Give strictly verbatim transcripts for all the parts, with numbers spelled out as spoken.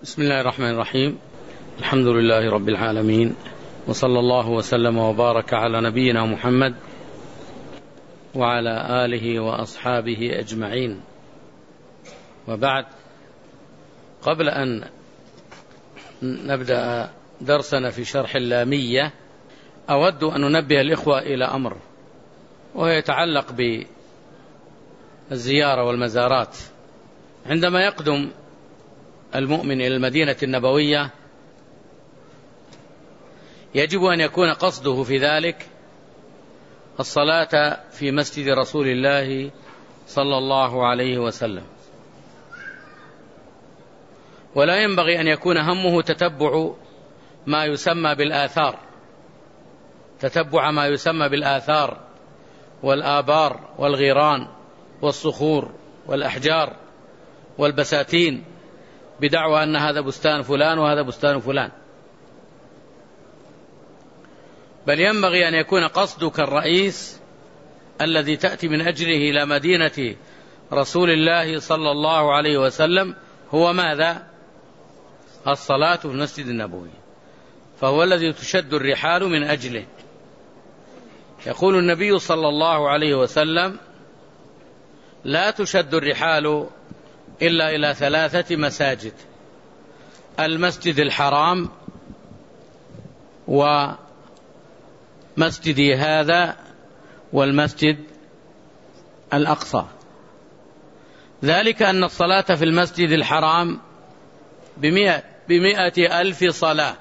بسم الله الرحمن الرحيم. الحمد لله رب العالمين، وصلى الله وسلم وبارك على نبينا محمد وعلى آله وأصحابه أجمعين، وبعد. قبل أن نبدأ درسنا في شرح اللامية، أود أن ننبه الإخوة إلى أمر، وهو يتعلق بالزيارة والمزارات. عندما يقدم المؤمن إلى المدينة النبوية يجب أن يكون قصده في ذلك الصلاة في مسجد رسول الله صلى الله عليه وسلم، ولا ينبغي أن يكون همه تتبع ما يسمى بالآثار تتبع ما يسمى بالآثار والآبار والغيران والصخور والأحجار والبساتين، بدعوى أن هذا بستان فلان وهذا بستان فلان، بل ينبغي أن يكون قصدك الرئيس الذي تأتي من أجله إلى مدينة رسول الله صلى الله عليه وسلم هو ماذا؟ الصلاة في المسجد النبوي، فهو الذي تشد الرحال من أجله. يقول النبي صلى الله عليه وسلم: لا تشد الرحال إلا إلى ثلاثة مساجد: المسجد الحرام، ومسجدي هذا، والمسجد الأقصى. ذلك أن الصلاة في المسجد الحرام بمئة, بمئة ألف صلاة،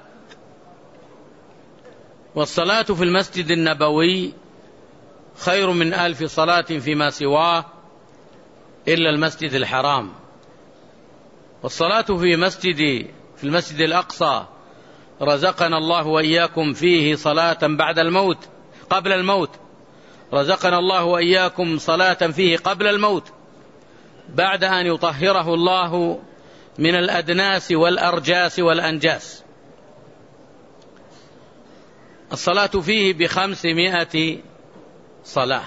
والصلاة في المسجد النبوي خير من ألف صلاة فيما سواه إلا المسجد الحرام. والصلاة في مسجد في المسجد الأقصى رزقنا الله وإياكم فيه صلاة بعد الموت قبل الموت رزقنا الله وإياكم صلاة فيه قبل الموت، بعد أن يطهره الله من الأدناس والأرجاس والأنجاس. الصلاة فيه بخمسمائة صلاة،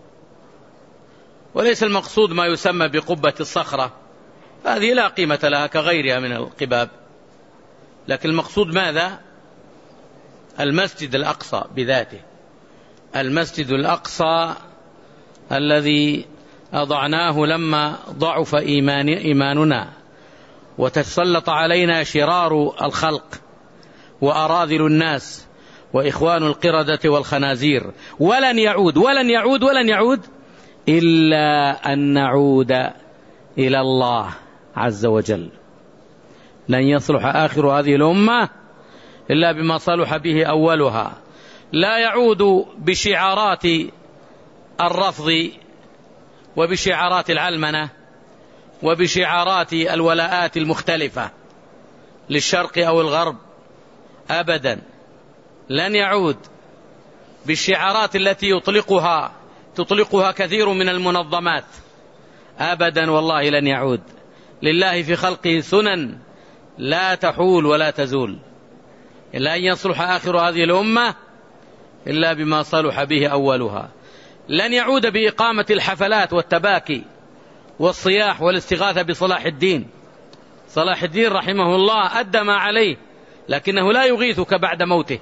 وليس المقصود ما يسمى بقبة الصخرة، هذه لا قيمة لها كغيرها من القباب، لكن المقصود ماذا؟ المسجد الأقصى بذاته، المسجد الأقصى الذي أضعناه لما ضعف إيمان إيماننا وتسلط علينا شرار الخلق وأراذل الناس وإخوان القردة والخنازير، ولن يعود ولن يعود ولن يعود إلا أن نعود إلى الله عز وجل. لن يصلح آخر هذه الأمة إلا بما صلح به أولها. لا يعود بشعارات الرفض وبشعارات العلمنة وبشعارات الولاءات المختلفة للشرق أو الغرب، أبدا. لن يعود بالشعارات التي يطلقها تطلقها كثير من المنظمات، أبدا والله لن يعود. لله في خلقه سنن لا تحول ولا تزول، إلا أن يصلح آخر هذه الأمة إلا بما صلح به أولها. لن يعود بإقامة الحفلات والتباكي والصياح والاستغاثة بصلاح الدين. صلاح الدين رحمه الله أدى ما عليه، لكنه لا يغيثك بعد موته.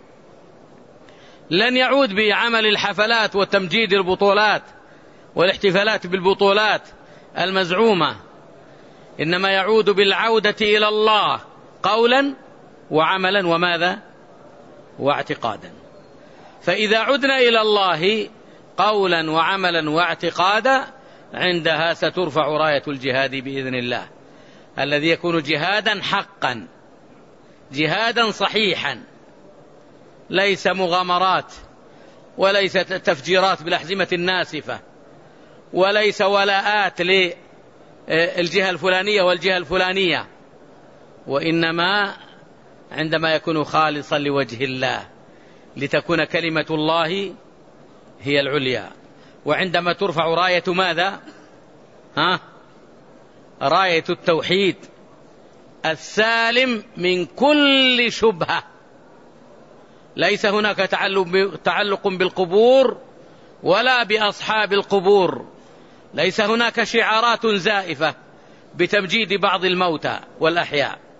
لن يعود بعمل الحفلات وتمجيد البطولات والاحتفالات بالبطولات المزعومة، إنما يعود بالعودة إلى الله قولا وعملا وماذا؟ واعتقادا. فإذا عدنا إلى الله قولا وعملا واعتقادا، عندها سترفع راية الجهاد بإذن الله، الذي يكون جهادا حقا، جهادا صحيحا، ليس مغامرات، وليس تفجيرات بالأحزمة الناسفة، وليس ولاءات للجهة الفلانية والجهة الفلانية، وإنما عندما يكون خالصا لوجه الله لتكون كلمة الله هي العليا. وعندما ترفع راية ماذا؟ ها؟ راية التوحيد السالم من كل شبهة. ليس هناك تعلق بالقبور ولا بأصحاب القبور، ليس هناك شعارات زائفة بتمجيد بعض الموتى والأحياء،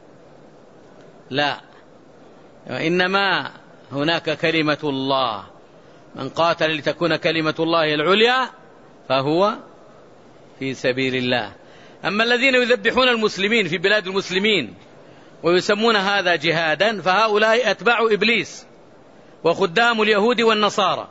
لا، وإنما هناك كلمة الله، من قاتل لتكون كلمة الله العليا فهو في سبيل الله. أما الذين يذبحون المسلمين في بلاد المسلمين ويسمون هذا جهادا فهؤلاء أتباع إبليس وخدام اليهود والنصارى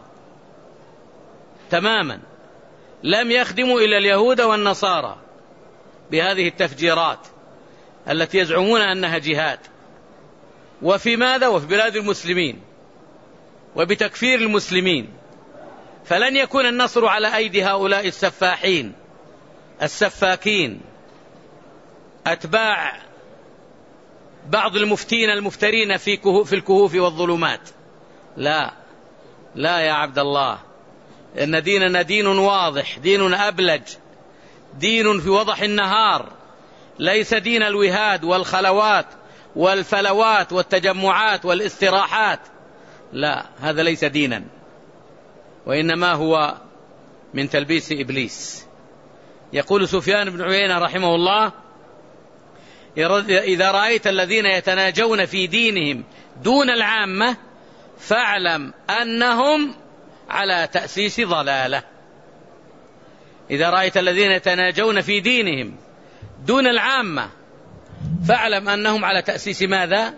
تماما، لم يخدموا إلا اليهود والنصارى بهذه التفجيرات التي يزعمون أنها جهاد. وفي ماذا؟ وفي بلاد المسلمين وبتكفير المسلمين. فلن يكون النصر على أيدي هؤلاء السفاحين السفاكين أتباع بعض المفتين المفترين في في الكهوف والظلمات. لا لا يا عبد الله، إن ديننا دين واضح، دين أبلج، دين في وضح النهار، ليس دين الوهاد والخلوات والفلوات والتجمعات والاستراحات. لا، هذا ليس دينا، وإنما هو من تلبيس إبليس. يقول سفيان بن عيينة رحمه الله: إذا رأيت الذين يتناجون في دينهم دون العامة فاعلم أنهم على تأسيس ضلالة. إذا رأيت الذين يتناجون في دينهم دون العامة فاعلم أنهم على تأسيس ماذا؟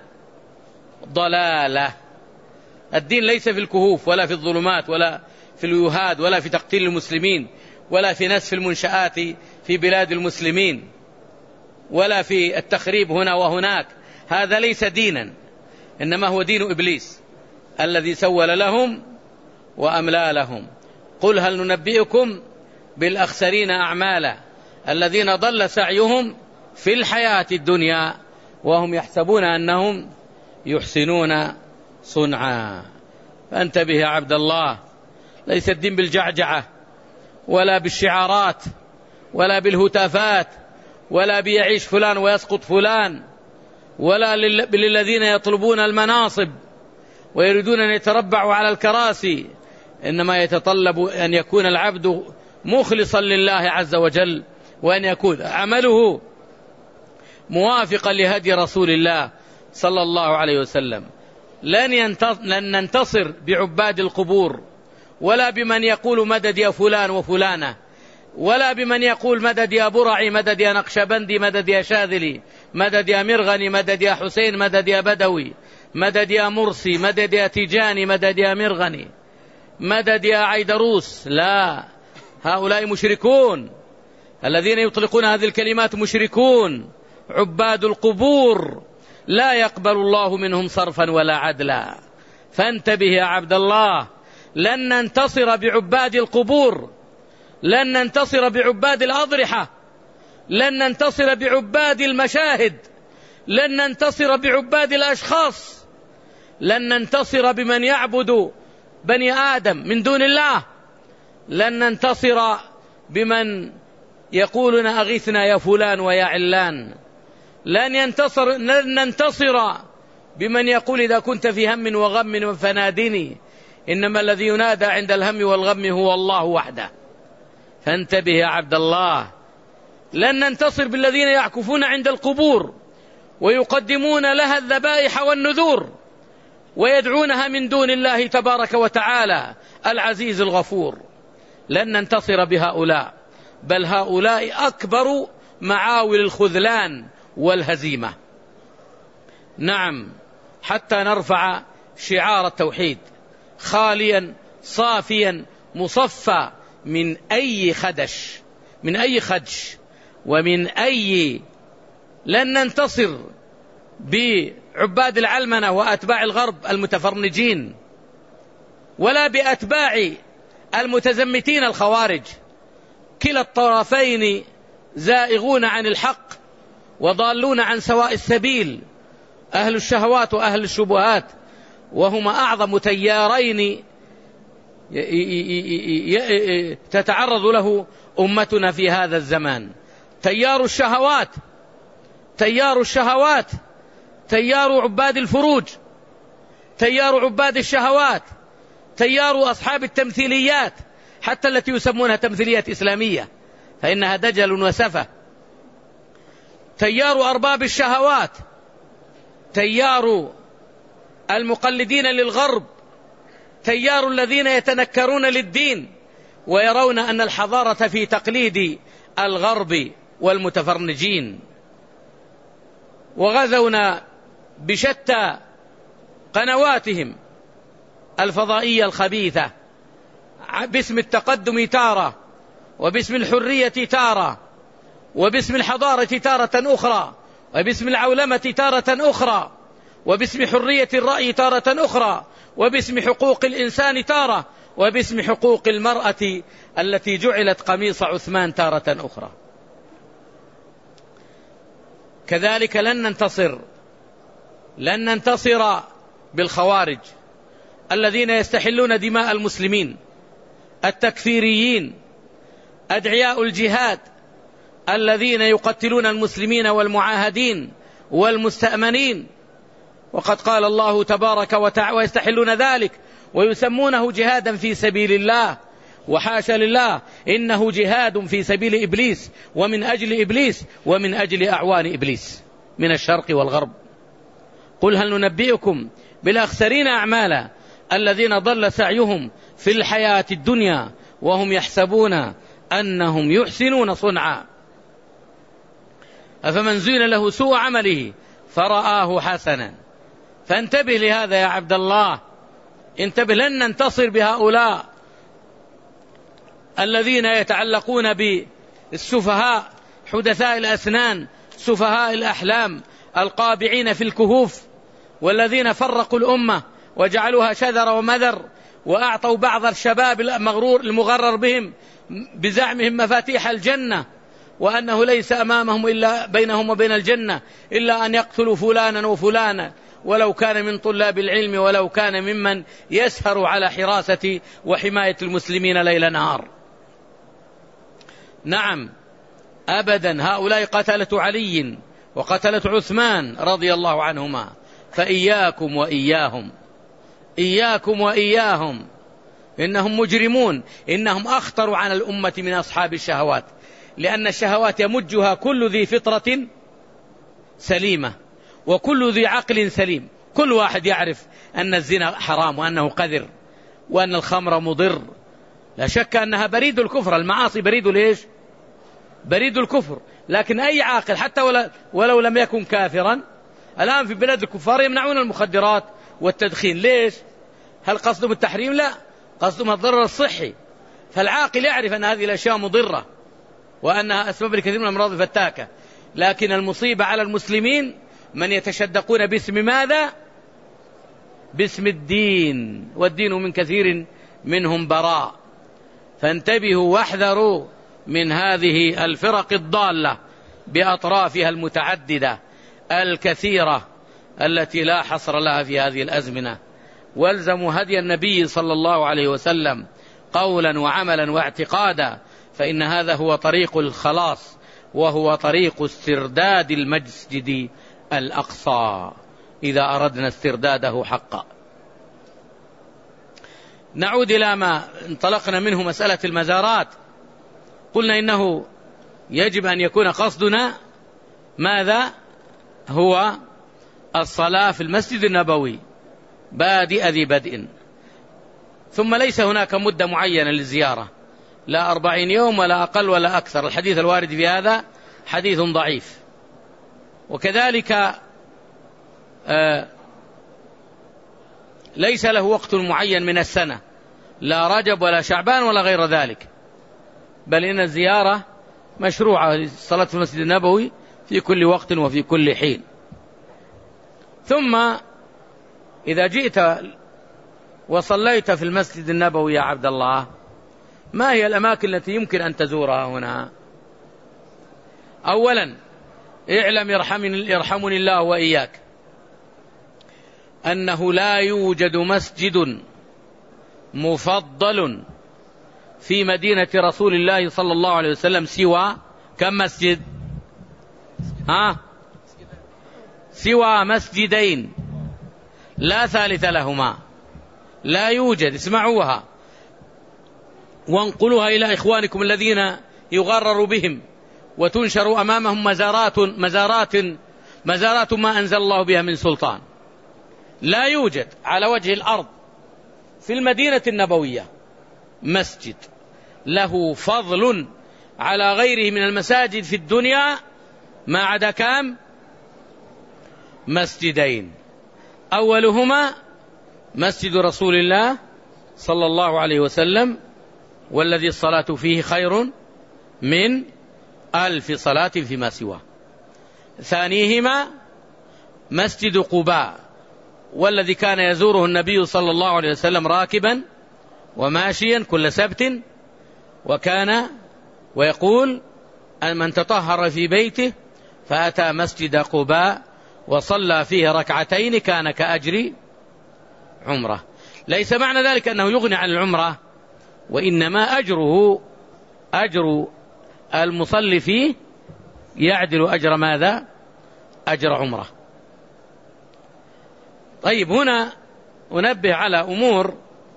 ضلالة. الدين ليس في الكهوف ولا في الظلمات ولا في اليهاد ولا في تقتيل المسلمين ولا في نسف المنشآت في بلاد المسلمين ولا في التخريب هنا وهناك. هذا ليس دينا، إنما هو دين إبليس الذي سول لهم وأملى لهم. قل هل ننبئكم بالأخسرين أعمالا الذين ضل سعيهم في الحياة الدنيا وهم يحسبون أنهم يحسنون صنعا. فانتبه يا عبد الله، ليس الدين بالجعجعة ولا بالشعارات ولا بالهتافات ولا بيعيش فلان ويسقط فلان ولا للذين يطلبون المناصب ويريدون أن يتربعوا على الكراسي. إنما يتطلب أن يكون العبد مخلصا لله عز وجل، وأن يكون عمله موافقا لهدي رسول الله صلى الله عليه وسلم. لن ننتصر بعباد القبور ولا بمن يقول مدد يا فلان وفلانة ولا بمن يقول مدد يا برعي، مدد يا نقشبندي، مدد يا شاذلي، مدد يا مرغني، مدد يا حسين، مدد يا بدوي، مدد يا مرسي، مدد يا تيجاني، مدد يا مرغني، مدد يا عيدروس. لا، هؤلاء مشركون، الذين يطلقون هذه الكلمات مشركون عباد القبور، لا يقبل الله منهم صرفا ولا عدلا. فانتبه يا عبد الله، لن ننتصر بعباد القبور، لن ننتصر بعباد الأضرحة، لن ننتصر بعباد المشاهد، لن ننتصر بعباد الأشخاص، لن ننتصر بمن يعبد بني آدم من دون الله، لن ننتصر بمن يقولون أغثنا يا فلان ويا علان، لن ينتصر لن ننتصر بمن يقول إذا كنت في هم وغم فنادني، إنما الذي ينادى عند الهم والغم هو الله وحده. فانتبه يا عبد الله، لن ننتصر بالذين يعكفون عند القبور ويقدمون لها الذبائح والنذور ويدعونها من دون الله تبارك وتعالى العزيز الغفور. لن ننتصر بهؤلاء، بل هؤلاء أكبر معاول الخذلان والهزيمة. نعم، حتى نرفع شعار التوحيد خاليا صافيا مصفى من أي خدش، من أي خدش ومن أي. لن ننتصر بعباد العلمنة وأتباع الغرب المتفرنجين ولا بأتباع المتزمتين الخوارج. كلا الطرفين زائغون عن الحق وضالون عن سواء السبيل، أهل الشهوات وأهل الشبهات، وهما أعظم تيارين تتعرض له أمتنا في هذا الزمان. تيار الشهوات، تيار الشهوات، تيار عباد الفروج، تيار عباد الشهوات، تيار أصحاب التمثيليات، حتى التي يسمونها تمثيليات إسلامية فإنها دجل وسفة. تيار أرباب الشهوات، تيار المقلدين للغرب، تيار الذين يتنكرون للدين ويرون أن الحضارة في تقليد الغرب والمتفرنجين، وغزونا بشتى قنواتهم الفضائية الخبيثة باسم التقدم تارة، وباسم الحرية تارة، وباسم الحضارة تارة أخرى، وباسم العولمة تارة أخرى، وباسم حرية الرأي تارة أخرى، وباسم حقوق الإنسان تارة، وباسم حقوق المرأة التي جعلت قميص عثمان تارة أخرى. كذلك لن ننتصر لن ننتصر بالخوارج الذين يستحلون دماء المسلمين، التكفيريين، أدعياء الجهاد الذين يقتلون المسلمين والمعاهدين والمستأمنين، وقد قال الله تبارك وتعالى ويستحلون ذلك ويسمونه جهادا في سبيل الله، وحاشا لله، إنه جهاد في سبيل إبليس ومن أجل إبليس ومن أجل أعوان إبليس من الشرق والغرب. قل هل ننبئكم بالأخسرين أعمالا الذين ضل سعيهم في الحياة الدنيا وهم يحسبون أنهم يحسنون صنعا، أفمن زين له سوء عمله فرآه حسنا. فانتبه لهذا يا عبد الله، انتبه، لن ننتصر بهؤلاء الذين يتعلقون بالسفهاء حدثاء الأسنان، سفهاء الأحلام القابعين في الكهوف، والذين فرقوا الأمة وجعلوها شذر ومذر، وأعطوا بعض الشباب المغرور المغرر بهم بزعمهم مفاتيح الجنة، وأنه ليس أمامهم إلا بينهم وبين الجنة إلا أن يقتلوا فلانا وفلانا، ولو كان من طلاب العلم، ولو كان ممن يسهر على حراسة وحماية المسلمين ليل نهار. نعم أبدا، هؤلاء قتلة علي وقتلة عثمان رضي الله عنهما، فإياكم وإياهم، إياكم وإياهم، إنهم مجرمون، إنهم أخطر على الأمة من أصحاب الشهوات، لأن الشهوات يمجها كل ذي فطرة سليمة وكل ذي عقل سليم. كل واحد يعرف أن الزنا حرام وأنه قذر وأن الخمر مضر، لا شك أنها بريد الكفر، المعاصي بريد ليش؟ بريد الكفر. لكن أي عاقل حتى ولو لم يكن كافرا، الآن في بلاد الكفار يمنعون المخدرات والتدخين، ليش؟ هل قصدهم التحريم؟ لا، قصدهم الضرر الصحي. فالعاقل يعرف أن هذه الأشياء مضرة وأنها أسباب لكثير من الأمراض الفتاكة، لكن المصيبة على المسلمين من يتشدقون باسم ماذا؟ باسم الدين، والدين من كثير منهم براء. فانتبهوا واحذروا من هذه الفرق الضالة بأطرافها المتعددة الكثيرة التي لا حصر لها في هذه الأزمنة، والزموا هدي النبي صلى الله عليه وسلم قولا وعملا واعتقادا، فإن هذا هو طريق الخلاص، وهو طريق استرداد المسجد الأقصى إذا أردنا استرداده حقا. نعود إلى ما انطلقنا منه، مسألة المزارات. قلنا إنه يجب أن يكون قصدنا ماذا؟ هو الصلاة في المسجد النبوي بادئ ذي بدء، ثم ليس هناك مدة معينة للزيارة، لا أربعين يوم ولا أقل ولا أكثر. الحديث الوارد في هذا حديث ضعيف. وكذلك آه ليس له وقت معين من السنة، لا رجب ولا شعبان ولا غير ذلك، بل إن الزيارة مشروعة للصلاة في المسجد النبوي في كل وقت وفي كل حين. ثم إذا جئت وصليت في المسجد النبوي يا عبد الله، ما هي الأماكن التي يمكن أن تزورها هنا؟ أولا اعلم يرحمني, يرحمني الله وإياك أنه لا يوجد مسجد مفضل في مدينة رسول الله صلى الله عليه وسلم سوى كم مسجد؟ ها؟ سوى مسجدين لا ثالث لهما، لا يوجد. اسمعوها وانقلوها إلى إخوانكم الذين يغرر بهم وتنشر أمامهم مزارات مزارات مزارات ما أنزل الله بها من سلطان. لا يوجد على وجه الأرض في المدينة النبوية مسجد له فضل على غيره من المساجد في الدنيا ما عدا كام؟ مسجدين. أولهما مسجد رسول الله صلى الله عليه وسلم، والذي الصلاة فيه خير من ألف صلاة فيما سواه. ثانيهما مسجد قباء، والذي كان يزوره النبي صلى الله عليه وسلم راكبا وماشيا كل سبت، وكان ويقول أن من تطهر في بيته فأتى مسجد قباء وصلى فيه ركعتين كان كأجر عمره. ليس معنى ذلك أنه يغني عن العمرة، وإنما أجره أجر المصلي فيه يعدل أجر ماذا؟ أجر عمره. طيب، هنا أنبه على أمور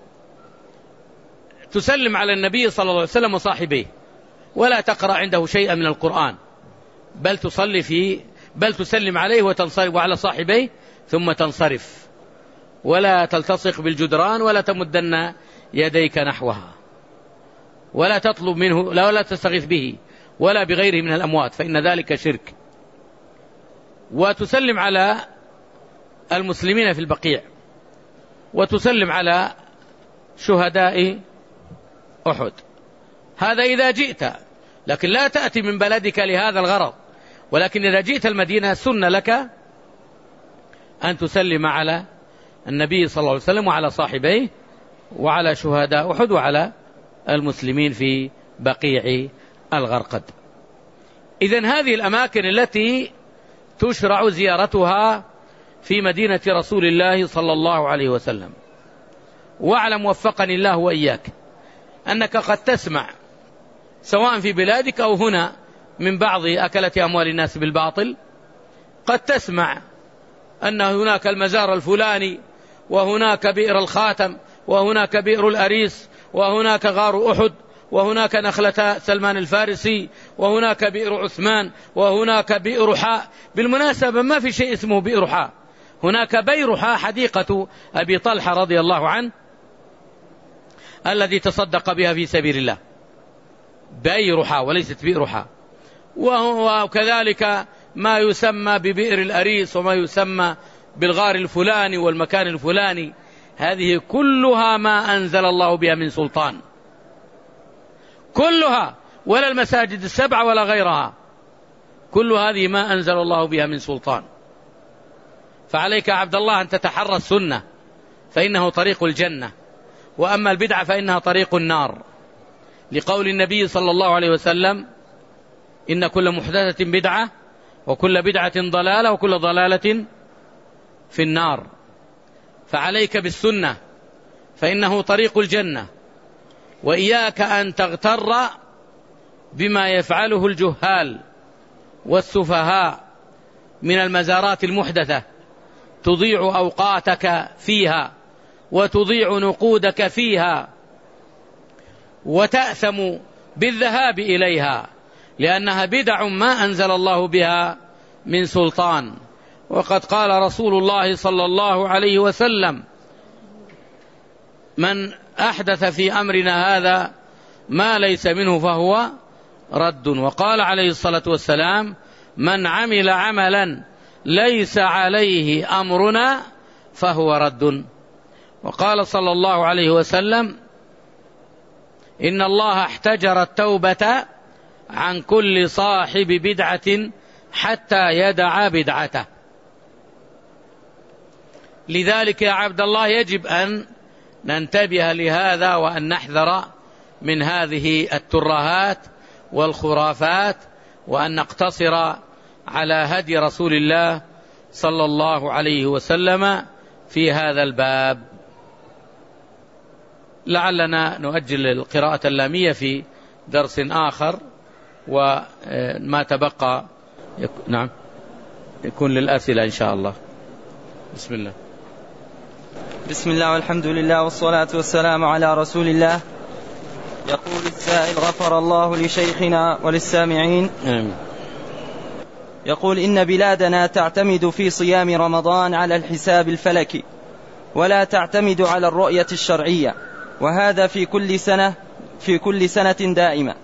تسلم على النبي صلى الله عليه وسلم وصاحبيه، ولا تقرأ عنده شيئا من القرآن، بل تصلي فيه، بل تسلم عليه وتنصرف وعلى صاحبيه ثم تنصرف، ولا تلتصق بالجدران، ولا تمدن يديك نحوها، ولا تطلب منه، لا ولا تستغيث به ولا بغيره من الأموات، فإن ذلك شرك. وتسلم على المسلمين في البقيع، وتسلم على شهداء أحد. هذا إذا جئت، لكن لا تأتي من بلدك لهذا الغرض، ولكن إذا جئت المدينة سن لك أن تسلم على النبي صلى الله عليه وسلم وعلى صاحبيه وعلى شهداء أحد وعلى المسلمين في بقيع الغرقد. إذن هذه الأماكن التي تشرع زيارتها في مدينة رسول الله صلى الله عليه وسلم. واعلم وفقني الله وإياك أنك قد تسمع سواء في بلادك أو هنا من بعض أكلة أموال الناس بالباطل، قد تسمع أن هناك المزار الفلاني، وهناك بئر الخاتم، وهناك بئر الأريس، وهناك غار أحد، وهناك نخلة سلمان الفارسي، وهناك بئر عثمان، وهناك بئر حاء. بالمناسبة ما في شيء اسمه بئر حاء، هناك بئر حاء حديقة أبي طلحة رضي الله عنه الذي تصدق بها في سبيل الله، بئر حاء وليست بئر حاء. وكذلك ما يسمى ببئر الأريس، وما يسمى بالغار الفلاني والمكان الفلاني، هذه كلها ما أنزل الله بها من سلطان، كلها، ولا المساجد السبعة ولا غيرها، كل هذه ما أنزل الله بها من سلطان. فعليك يا عبد الله أن تتحرى السنة، فإنه طريق الجنة، وأما البدعة فإنها طريق النار، لقول النبي صلى الله عليه وسلم: إن كل محدثة بدعة، وكل بدعة ضلالة، وكل ضلالة في النار. فعليك بالسنة فإنه طريق الجنة، وإياك أن تغتر بما يفعله الجهال والسفهاء من المزارات المحدثة، تضيع أوقاتك فيها وتضيع نقودك فيها وتأثم بالذهاب إليها، لأنها بدع ما أنزل الله بها من سلطان. وقد قال رسول الله صلى الله عليه وسلم: من أحدث في أمرنا هذا ما ليس منه فهو رد. وقال عليه الصلاة والسلام: من عمل عملا ليس عليه أمرنا فهو رد. وقال صلى الله عليه وسلم: إن الله احتجر التوبة عن كل صاحب بدعة حتى يدع بدعته. لذلك يا عبد الله يجب أن ننتبه لهذا، وأن نحذر من هذه الترهات والخرافات، وأن نقتصر على هدي رسول الله صلى الله عليه وسلم في هذا الباب. لعلنا نؤجل القراءة اللامية في درس آخر، وما تبقى يكون نعم يكون للأسئلة إن شاء الله. بسم الله. بسم الله والحمد لله والصلاة والسلام على رسول الله. يقول السائل: غفر الله لشيخنا وللسامعين. آمين. يقول: إن بلادنا تعتمد في صيام رمضان على الحساب الفلكي ولا تعتمد على الرؤية الشرعية، وهذا في كل سنة في كل سنة دائمة.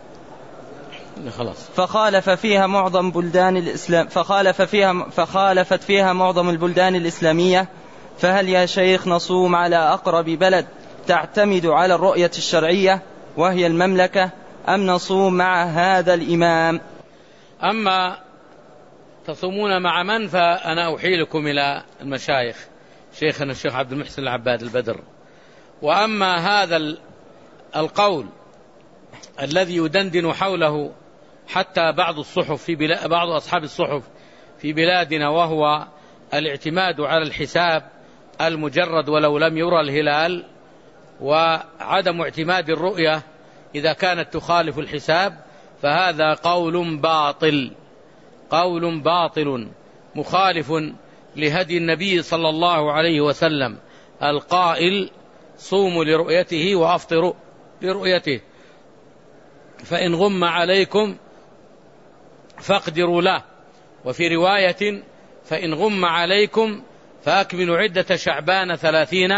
فخالف فيها معظم بلدان الإسلام فخالف فيها فخالفت فيها معظم البلدان الإسلامية. فهل يا شيخ نصوم على أقرب بلد تعتمد على الرؤية الشرعية وهي المملكة، أم نصوم مع هذا الإمام؟ أما تصومون مع من فأنا أحيلكم إلى المشايخ، شيخنا الشيخ عبد المحسن العباد البدر. وأما هذا القول الذي يدندن حوله حتى بعض الصحف في بلاد بعض أصحاب الصحف في بلادنا، وهو الاعتماد على الحساب المجرد ولو لم يرى الهلال، وعدم اعتماد الرؤية إذا كانت تخالف الحساب، فهذا قول باطل قول باطل مخالف لهدي النبي صلى الله عليه وسلم القائل: صوموا لرؤيته وأفطروا لرؤيته، فإن غم عليكم فاقدروا له. وفي رواية: فإن غم عليكم فأكملوا عدة شعبان ثلاثين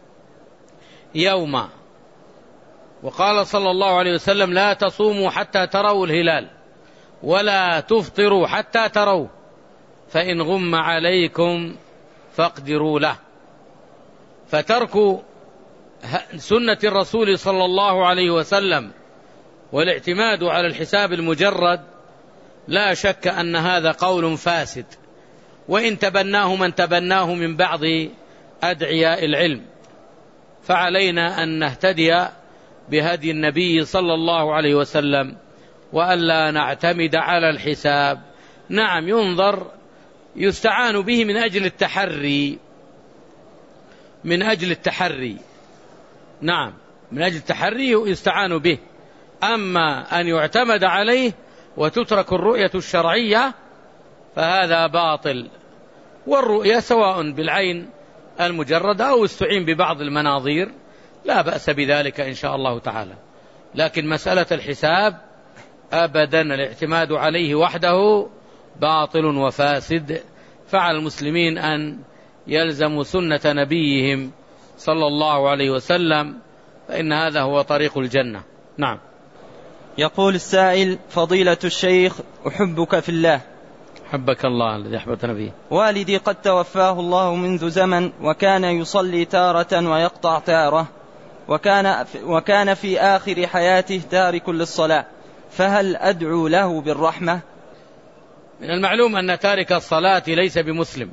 يوما. وقال صلى الله عليه وسلم: لا تصوموا حتى تروا الهلال ولا تفطروا حتى تروا، فإن غم عليكم فاقدروا له. فترك سنة الرسول صلى الله عليه وسلم والاعتماد على الحساب المجرد لا شك أن هذا قول فاسد، وإن تبناه من تبناه من بعض أدعياء العلم. فعلينا أن نهتدي بهدي النبي صلى الله عليه وسلم وألا نعتمد على الحساب. نعم، ينظر يستعان به من أجل التحري من أجل التحري نعم من أجل التحري يستعان به، أما أن يعتمد عليه وتترك الرؤية الشرعية فهذا باطل. والرؤية سواء بالعين المجردة أو استعين ببعض المناظير لا بأس بذلك إن شاء الله تعالى، لكن مسألة الحساب أبدا الاعتماد عليه وحده باطل وفاسد. فعلى المسلمين أن يلزموا سنة نبيهم صلى الله عليه وسلم، فإن هذا هو طريق الجنة. نعم. يقول السائل: فضيلة الشيخ، أحبك في الله. حبك الله الذي أحببتنا به. والدي قد توفاه الله منذ زمن، وكان يصلي تارة ويقطع تارة، وكان وكان في آخر حياته تارك للصلاة، فهل أدعو له بالرحمة؟ من المعلوم أن تارك الصلاة ليس بمسلم،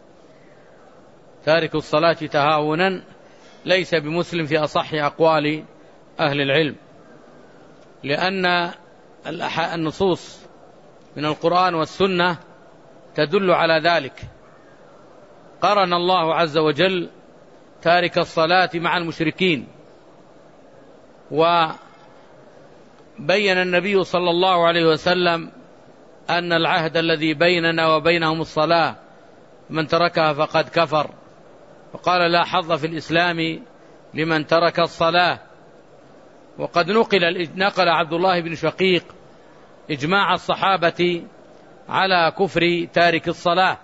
تارك الصلاة تهاونا ليس بمسلم في أصح أقوال أهل العلم، لأن النصوص من القرآن والسنة تدل على ذلك. قرن الله عز وجل تارك الصلاة مع المشركين، وبين النبي صلى الله عليه وسلم أن العهد الذي بيننا وبينهم الصلاة، من تركها فقد كفر، وقال: لا حظ في الإسلام لمن ترك الصلاة. وقد نقل نقل عبد الله بن شقيق إجماع الصحابة على كفر تارك الصلاة.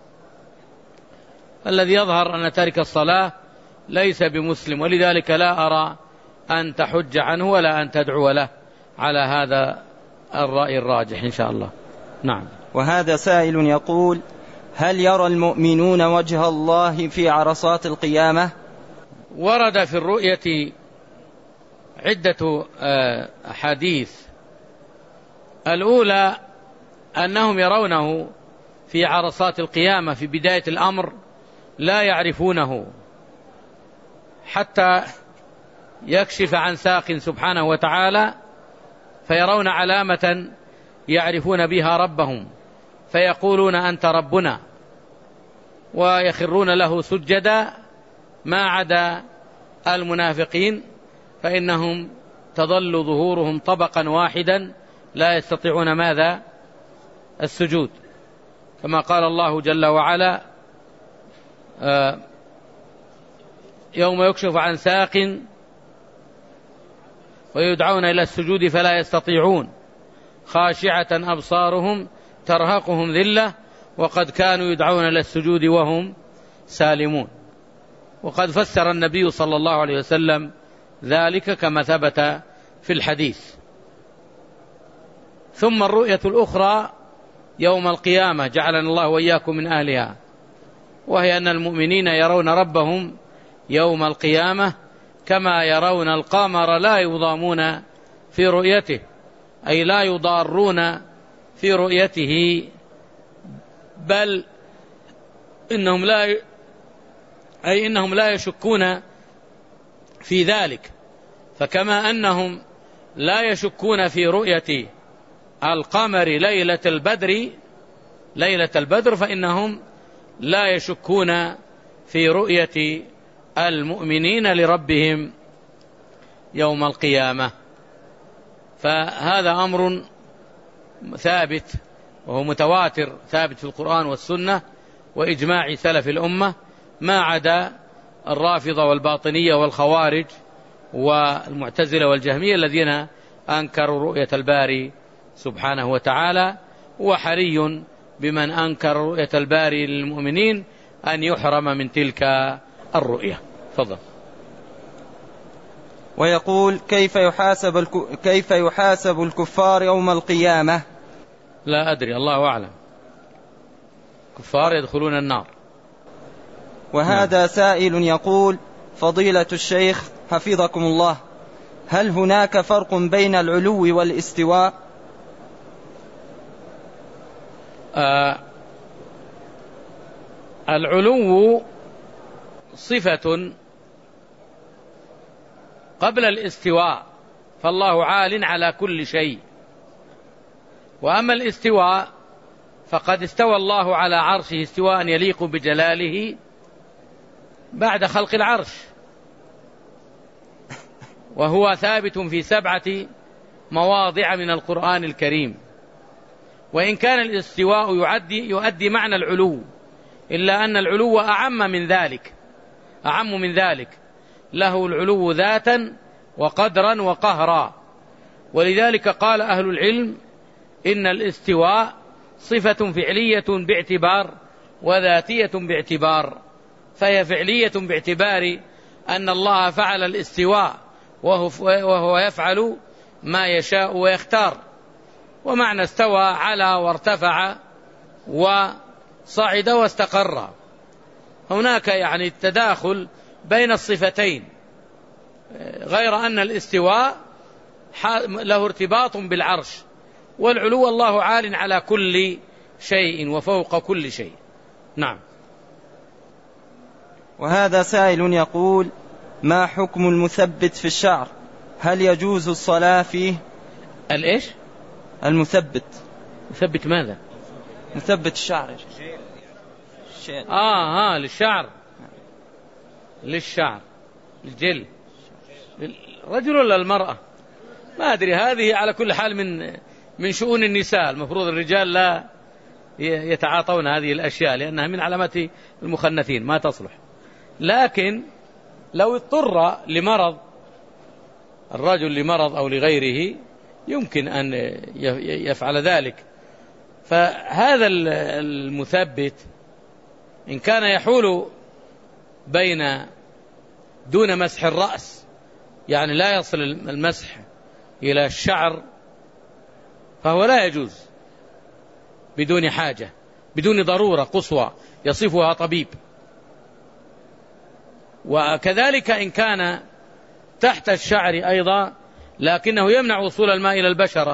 الذي يظهر أن تارك الصلاة ليس بمسلم، ولذلك لا أرى أن تحج عنه ولا أن تدعو له على هذا الرأي الراجح إن شاء الله. نعم. وهذا سائل يقول: هل يرى المؤمنون وجه الله في عرصات القيامة؟ ورد في الرؤية عدة أحاديث. الأولى أنهم يرونه في عرصات القيامة في بداية الأمر لا يعرفونه حتى يكشف عن ساق سبحانه وتعالى، فيرون علامة يعرفون بها ربهم فيقولون: أنت ربنا، ويخرون له سجدا، ما عدا المنافقين فإنهم تظل ظهورهم طبقا واحدا لا يستطيعون ماذا؟ السجود، كما قال الله جل وعلا: يوم يكشف عن ساق ويدعون إلى السجود فلا يستطيعون، خاشعة أبصارهم ترهقهم ذلة وقد كانوا يدعون إلى السجود وهم سالمون. وقد فسر النبي صلى الله عليه وسلم ذلك كما ثبت في الحديث. ثم الرؤية الأخرى يوم القيامة جعلنا الله وإياكم من أهلها، وهي أن المؤمنين يرون ربهم يوم القيامة كما يرون القمر لا يضامون في رؤيته، أي لا يضارون في رؤيته، بل إنهم لا أي إنهم لا يشكون في ذلك. فكما أنهم لا يشكون في رؤية القمر ليلة البدر ليلة البدر فإنهم لا يشكون في رؤية المؤمنين لربهم يوم القيامة. فهذا أمر ثابت وهو متواتر، ثابت في القرآن والسنة وإجماع سلف الأمة، ما عدا الرافضة والباطنية والخوارج والمعتزلة والجهمية الذين أنكروا رؤية الباري سبحانه وتعالى. وحري بمن أنكر رؤية الباري للمؤمنين أن يحرم من تلك الرؤية. فضل. ويقول كيف يحاسب الك... كيف يحاسب الكفار يوم القيامة؟ لا أدري، الله أعلم. كفار يدخلون النار. وهذا نعم. سائل يقول فضيلة الشيخ حفظكم الله، هل هناك فرق بين العلو والاستواء؟ آه العلو صفة قبل الاستواء، فالله عال على كل شيء. وأما الاستواء فقد استوى الله على عرشه استواء يليق بجلاله بعد خلق العرش، وهو ثابت في سبعة مواضع من القرآن الكريم. وإن كان الاستواء يؤدي, يؤدي معنى العلو، إلا أن العلو أعم من ذلك أعم من ذلك له العلو ذاتا وقدرا وقهرا. ولذلك قال أهل العلم إن الاستواء صفة فعلية باعتبار وذاتية باعتبار. فهي فعلية باعتبار أن الله فعل الاستواء وهو يفعل ما يشاء ويختار. ومعنى استوى على وارتفع وصعد واستقر، هناك يعني التداخل بين الصفتين، غير أن الاستواء له ارتباط بالعرش، والعلو الله عال على كل شيء وفوق كل شيء. نعم. وهذا سائل يقول ما حكم المثبت في الشعر؟ هل يجوز الصلاة فيه؟ الإيش؟ المثبت. مثبت ماذا؟ مثبت الشعر. آه ها للشعر للشعر الجل الرجل ولا المرأة؟ ما أدري. هذه على كل حال من من شؤون النساء، المفروض الرجال لا يتعاطون هذه الأشياء لأنها من علامات المخنثين ما تصلح. لكن لو اضطر لمرض الرجل لمرض أو لغيره يمكن أن يفعل ذلك. فهذا المثبت إن كان يحول بين دون مسح الرأس، يعني لا يصل المسح إلى الشعر، فهو لا يجوز بدون حاجة، بدون ضرورة قصوى يصفها طبيب. وكذلك إن كان تحت الشعر أيضا لكنه يمنع وصول الماء إلى البشرة،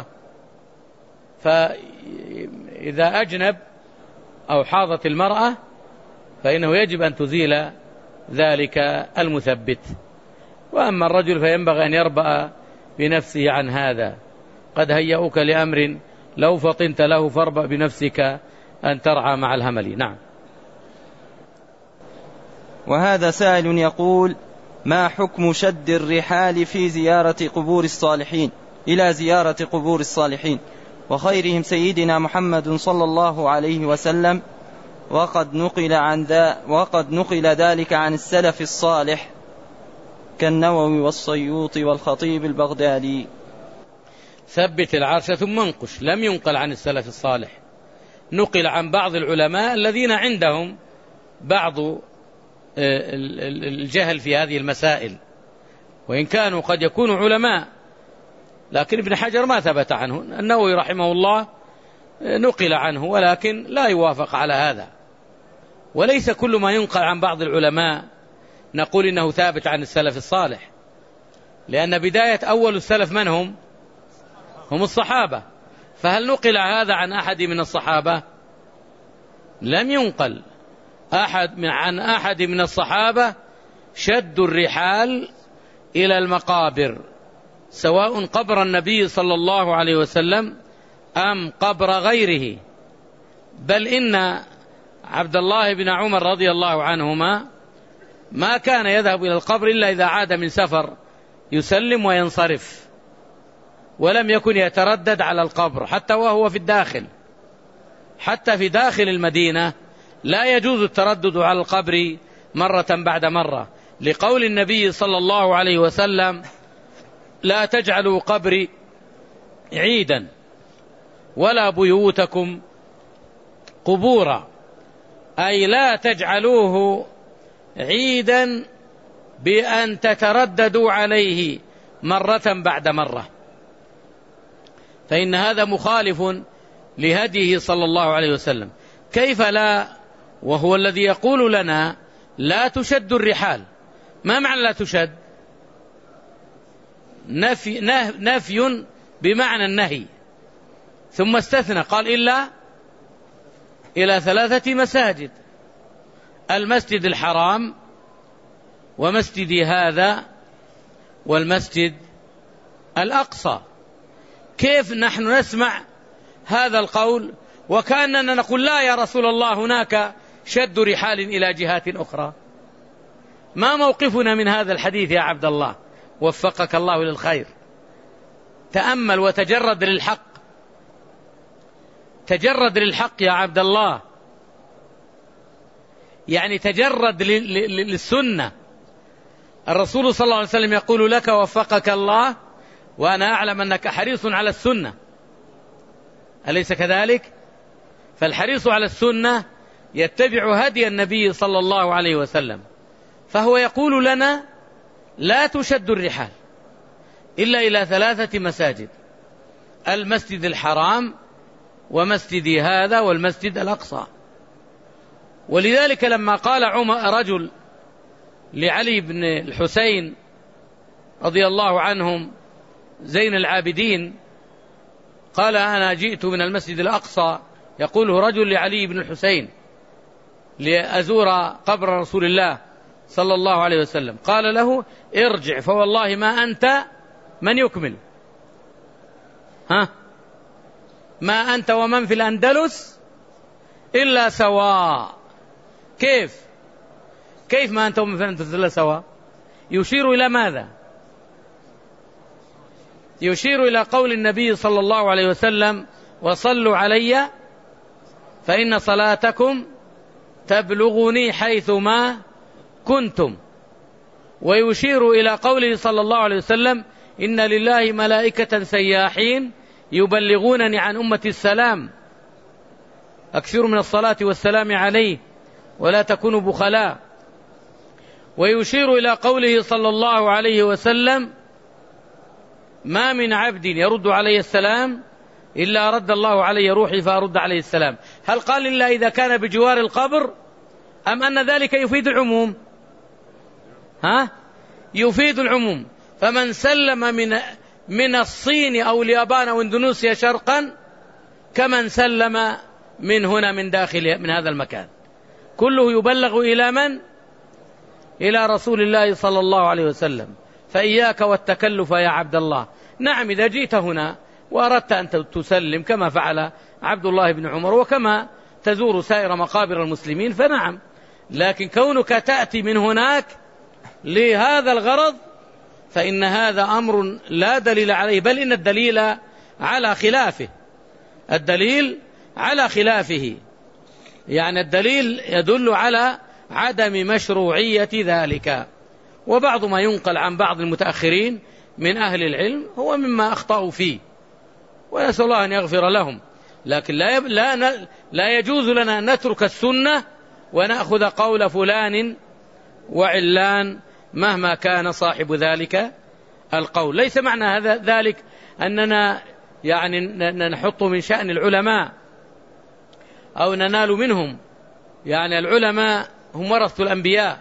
فإذا أجنب أو حاضت المرأة فإنه يجب أن تزيل ذلك المثبت. وأما الرجل فينبغي أن يربأ بنفسه عن هذا. قد هيئوك لأمر لو فطنت له فاربأ بنفسك أن ترعى مع الهمل. نعم. وهذا سائل يقول ما حكم شد الرحال في زيارة قبور الصالحين إلى زيارة قبور الصالحين وخيرهم سيدنا محمد صلى الله عليه وسلم، وقد نقل عن ذا وقد نقل ذلك عن السلف الصالح كالنووي والسيوطي والخطيب البغدادي. ثبت العرش ثم انقش، لم ينقل عن السلف الصالح، نقل عن بعض العلماء الذين عندهم بعض الجهل في هذه المسائل، وإن كانوا قد يكونوا علماء، لكن ابن حجر ما ثبت عنه. النووي رحمه الله نقل عنه ولكن لا يوافق على هذا. وليس كل ما ينقل عن بعض العلماء نقول إنه ثابت عن السلف الصالح، لأن بداية أول السلف من هم؟ هم الصحابة. فهل نقل هذا عن أحد من الصحابة؟ لم ينقل أحد من عن أحد من الصحابة شد الرحال إلى المقابر، سواء قبر النبي صلى الله عليه وسلم أم قبر غيره. بل إن عبد الله بن عمر رضي الله عنهما ما كان يذهب إلى القبر إلا إذا عاد من سفر يسلم وينصرف، ولم يكن يتردد على القبر حتى وهو في الداخل. حتى في داخل المدينة لا يجوز التردد على القبر مرة بعد مرة، لقول النبي صلى الله عليه وسلم: لا تجعلوا قبري عيدا ولا بيوتكم قبورا، أي لا تجعلوه عيدا بأن تترددوا عليه مرة بعد مرة، فإن هذا مخالف لهديه صلى الله عليه وسلم. كيف لا وهو الذي يقول لنا لا تشد الرحال؟ ما معنى لا تشد؟ نفي, نفي بمعنى النهي، ثم استثنى قال إلا إلى ثلاثة مساجد: المسجد الحرام ومسجدي هذا والمسجد الأقصى. كيف نحن نسمع هذا القول وكأننا نقول: لا يا رسول الله، هناك شد رحال إلى جهات أخرى؟ ما موقفنا من هذا الحديث يا عبد الله؟ وفقك الله للخير. تأمل وتجرد للحق، تجرد للحق يا عبد الله، يعني تجرد للسنة. الرسول صلى الله عليه وسلم يقول لك: وفقك الله، وأنا أعلم أنك حريص على السنة، أليس كذلك؟ فالحريص على السنة يتبع هدي النبي صلى الله عليه وسلم، فهو يقول لنا: لا تشد الرحال إلا إلى ثلاثة مساجد: المسجد الحرام ومسجدي هذا والمسجد الأقصى. ولذلك لما قال عمر رجل لعلي بن الحسين رضي الله عنهم زين العابدين، قال: أنا جئت من المسجد الأقصى، يقوله رجل لعلي بن الحسين، لأزور قبر رسول الله صلى الله عليه وسلم، قال له: ارجع فوالله ما أنت من يكمل، ها ما أنت ومن في الأندلس إلا سواء. كيف كيف ما أنت ومن في الأندلس إلا سواء؟ يشير إلى ماذا؟ يشير إلى قول النبي صلى الله عليه وسلم: وصلوا علي فإن صلاتكم تبلغني حيث ما كنتم. ويشير إلى قوله صلى الله عليه وسلم: إن لله ملائكة سياحين يبلغونني عن أمتي السلام، أكثروا من الصلاة والسلام عليه ولا تكونوا بخلاء. ويشير إلى قوله صلى الله عليه وسلم: ما من عبد يرد عليه السلام إلا رد الله علي روحي فأرد عليه السلام. هل قال إلا إذا كان بجوار القبر، أم أن ذلك يفيد العموم؟ ها؟ يفيد العموم. فمن سلم من من الصين أو اليابان أو اندونيسيا شرقا كمن سلم من هنا من داخل من هذا المكان، كله يبلغ إلى من؟ إلى رسول الله صلى الله عليه وسلم. فإياك والتكلف يا عبد الله. نعم، إذا جئت هنا وأردت أن تسلم كما فعل عبد الله بن عمر وكما تزور سائر مقابر المسلمين فنعم، لكن كونك تأتي من هناك لهذا الغرض فإن هذا أمر لا دليل عليه، بل إن الدليل على خلافه. الدليل على خلافه، يعني الدليل يدل على عدم مشروعية ذلك. وبعض ما ينقل عن بعض المتأخرين من أهل العلم هو مما أخطأوا فيه، ونسأل الله أن يغفر لهم. لكن لا, لا, لا يجوز لنا أن نترك السنة ونأخذ قول فلان وعلان مهما كان صاحب ذلك القول. ليس معنى هذا ذلك أننا يعني نحط من شأن العلماء أو ننال منهم، يعني العلماء هم ورثة الأنبياء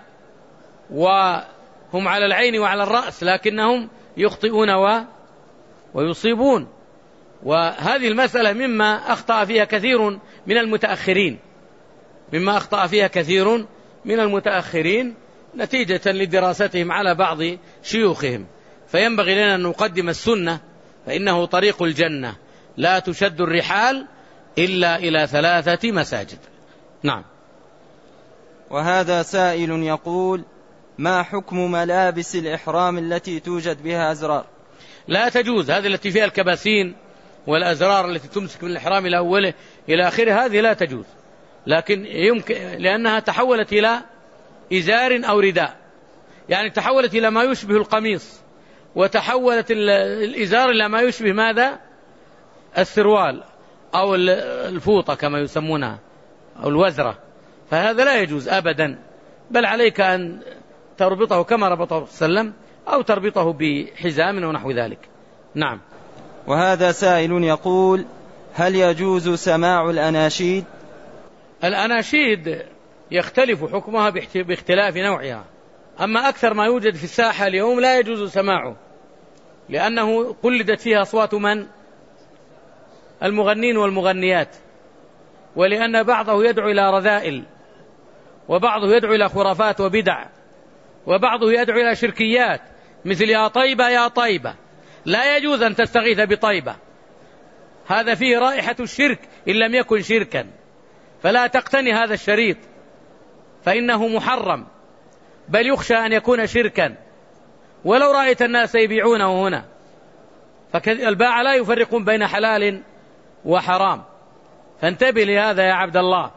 وهم على العين وعلى الرأس، لكنهم يخطئون ويصيبون. وهذه المسألة مما أخطأ فيها كثير من المتأخرين مما أخطأ فيها كثير من المتأخرين نتيجة لدراستهم على بعض شيوخهم. فينبغي لنا أن نقدم السنة، فإنه طريق الجنة، لا تشد الرحال إلا إلى ثلاثة مساجد. نعم. وهذا سائل يقول: ما حكم ملابس الإحرام التي توجد بها أزرار؟ لا تجوز. هذه التي فيها الكباسين والأزرار التي تمسك من الإحرام إلى أوله إلى آخره، هذه لا تجوز، لكن يمكن لأنها تحولت إلى إزار أو رداء، يعني تحولت إلى ما يشبه القميص، وتحولت الإزار إلى ما يشبه ماذا؟ السروال أو الفوطة كما يسمونها أو الوزرة، فهذا لا يجوز أبدا، بل عليك أن تربطه كما ربطه صلى الله عليه وسلم أو تربطه بحزام ونحو ذلك. نعم. وهذا سائل يقول: هل يجوز سماع الأناشيد؟ الأناشيد يختلف حكمها باختلاف نوعها، أما أكثر ما يوجد في الساحة اليوم لا يجوز سماعه، لأنه قلدت فيها أصوات من؟ المغنين والمغنيات، ولأن بعضه يدعو إلى رذائل، وبعضه يدعو إلى خرافات وبدع، وبعضه يدعو إلى شركيات مثل يا طيبة يا طيبة. لا يجوز أن تستغيث بطيبة، هذا فيه رائحة الشرك إن لم يكن شركا، فلا تقتني هذا الشريط فإنه محرم، بل يخشى أن يكون شركا ولو رأيت الناس يبيعونه هنا. فالباعة لا يفرقون بين حلال وحرام، فانتبه لهذا يا عبد الله.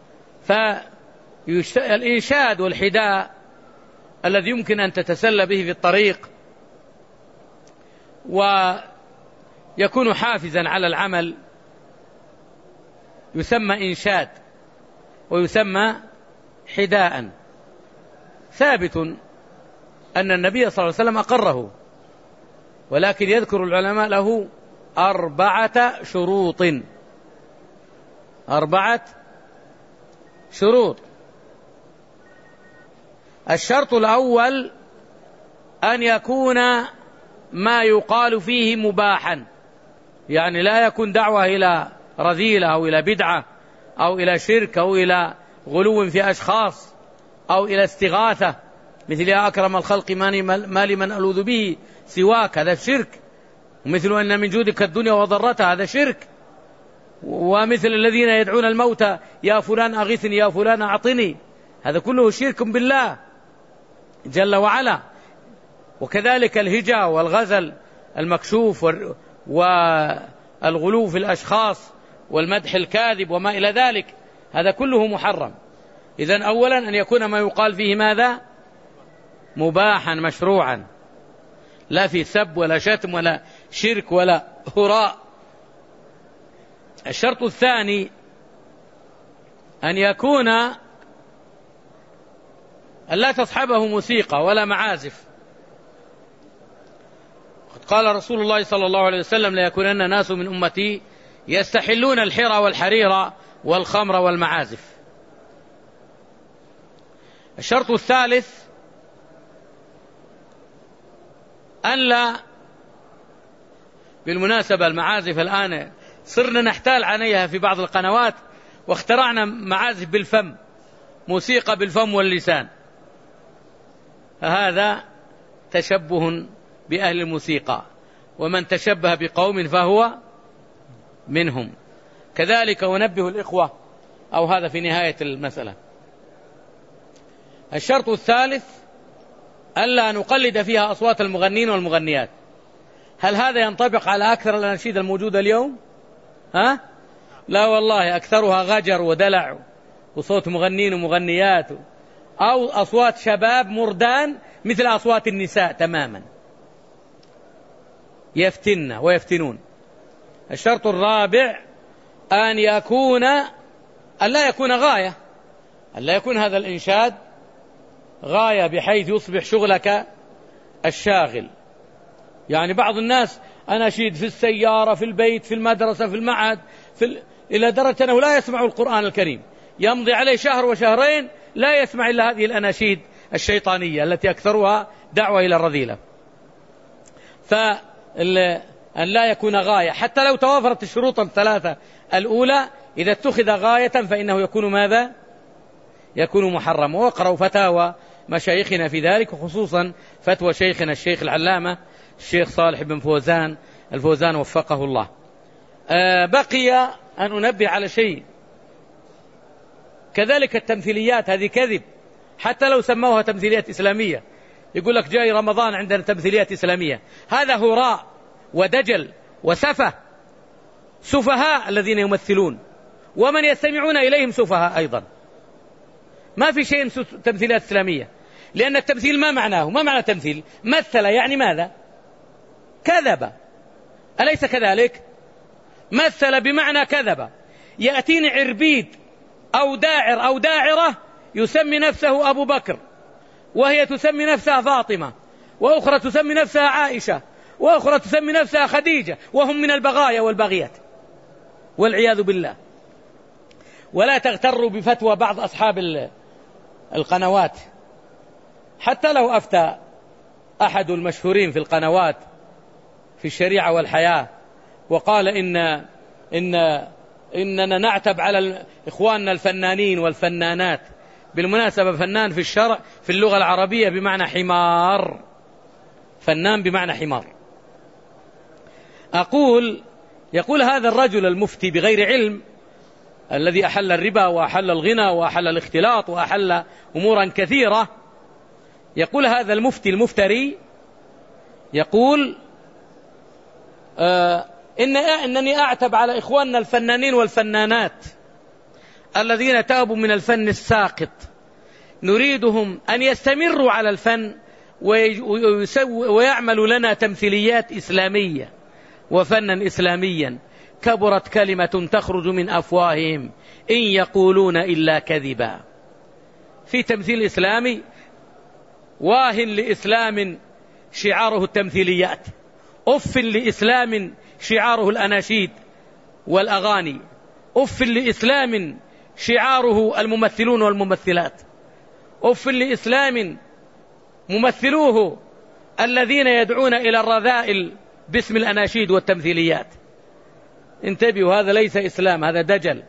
فالإنشاد والحداء الذي يمكن أن تتسلى به في الطريق ويكون حافزا على العمل يسمى إنشاد ويسمى حداء، ثابت أن النبي صلى الله عليه وسلم أقره، ولكن يذكر العلماء له أربعة شروط أربعة شروط. الشرط الأول أن يكون ما يقال فيه مباحا، يعني لا يكون دعوة إلى رذيلة أو إلى بدعة أو إلى شرك أو إلى غلو في أشخاص أو إلى استغاثة مثل يا أكرم الخلق ما لمن ألوذ به سواك، هذا شرك. ومثل أن من جودك الدنيا وضرتها، هذا شرك. ومثل الذين يدعون الموتى يا فلان أغثني يا فلان أعطني، هذا كله شرك بالله جل وعلا. وكذلك الهجا والغزل المكشوف والغلو في الأشخاص والمدح الكاذب وما إلى ذلك، هذا كله محرم. إذن أولا أن يكون ما يقال فيه ماذا؟ مباحا مشروعا، لا في سب ولا شتم ولا شرك ولا هراء. الشرط الثاني أن يكون أن لا تصحبه موسيقى ولا معازف. قال رسول الله صلى الله عليه وسلم: ليكونن ناس من أمتي يستحلون الحرى والحرير والخمر والمعازف. الشرط الثالث أن لا، بالمناسبة المعازف الآن صرنا نحتال عليها في بعض القنوات، واخترعنا معازف بالفم، موسيقى بالفم واللسان، هذا تشبه بأهل الموسيقى، ومن تشبه بقوم فهو منهم. كذلك ونبه الإخوة، أو هذا في نهاية المسألة. الشرط الثالث ألا نقلد فيها أصوات المغنين والمغنيات. هل هذا ينطبق على أكثر الأناشيد الموجودة اليوم؟ ها؟ لا والله، أكثرها غجر ودلع وصوت مغنين ومغنيات، أو أصوات شباب مردان مثل أصوات النساء تماما، يفتن ويفتنون. الشرط الرابع أن يكون أن لا يكون غاية، أن لا يكون هذا الإنشاد غاية بحيث يصبح شغلك الشاغل. يعني بعض الناس أناشيد في السيارة، في البيت، في المدرسة، في المعهد، في ال... إلى درجة أنه لا يسمع القرآن الكريم، يمضي عليه شهر وشهرين لا يسمع إلا هذه الأناشيد الشيطانية التي أكثرها دعوة إلى الرذيلة. فأن لا يكون غاية، حتى لو توافرت الشروط الثلاثة الأولى، إذا اتخذ غاية فإنه يكون ماذا؟ يكون محرم. واقرأوا فتاوى مشايخنا في ذلك، وخصوصا فتوى شيخنا الشيخ العلامة الشيخ صالح بن فوزان الفوزان وفقه الله. آه بقي أن أنبه على شيء، كذلك التمثيليات هذه كذب، حتى لو سموها تمثيليات إسلامية. يقول لك جاي رمضان عندنا تمثيليات إسلامية، هذا هراء ودجل وسفه. سفهاء الذين يمثلون، ومن يستمعون إليهم سفهاء أيضا. ما في شيء تمثيلات إسلامية، لأن التمثيل ما معناه، ما معنى تمثيل؟ مثل يعني ماذا؟ كذب، أليس كذلك؟ مثل بمعنى كذب. يأتيني عربيد أو داعر أو داعرة يسمي نفسه أبو بكر، وهي تسمي نفسها فاطمة، وأخرى تسمي نفسها عائشة، وأخرى تسمي نفسها خديجة، وهم من البغايا والبغيات والعياذ بالله. ولا تغتروا بفتوى بعض أصحاب القنوات، حتى لو أفتى أحد المشهورين في القنوات في الشريعة والحياة وقال إن إن إننا نعتب على إخواننا الفنانين والفنانات. بالمناسبة فنان في الشرع في اللغة العربية بمعنى حمار، فنان بمعنى حمار. أقول يقول هذا الرجل المفتي بغير علم الذي أحل الربا وأحل الغنى وأحل الاختلاط وأحل أمورا كثيرة، يقول هذا المفتي المفتري، يقول آه إن إنني أعتب على إخواننا الفنانين والفنانات الذين تابوا من الفن الساقط، نريدهم أن يستمروا على الفن ويعملوا لنا تمثيليات إسلامية وفنا إسلاميا. كبرت كلمة تخرج من أفواههم إن يقولون إلا كذبا. في تمثيل إسلامي واهن لإسلام شعاره التمثيليات، أف لإسلام شعاره الأناشيد والأغاني، أف لإسلام شعاره الممثلون والممثلات، أف لإسلام ممثلوه الذين يدعون إلى الرذائل باسم الأناشيد والتمثيليات. انتبهوا، هذا ليس إسلام، هذا دجل،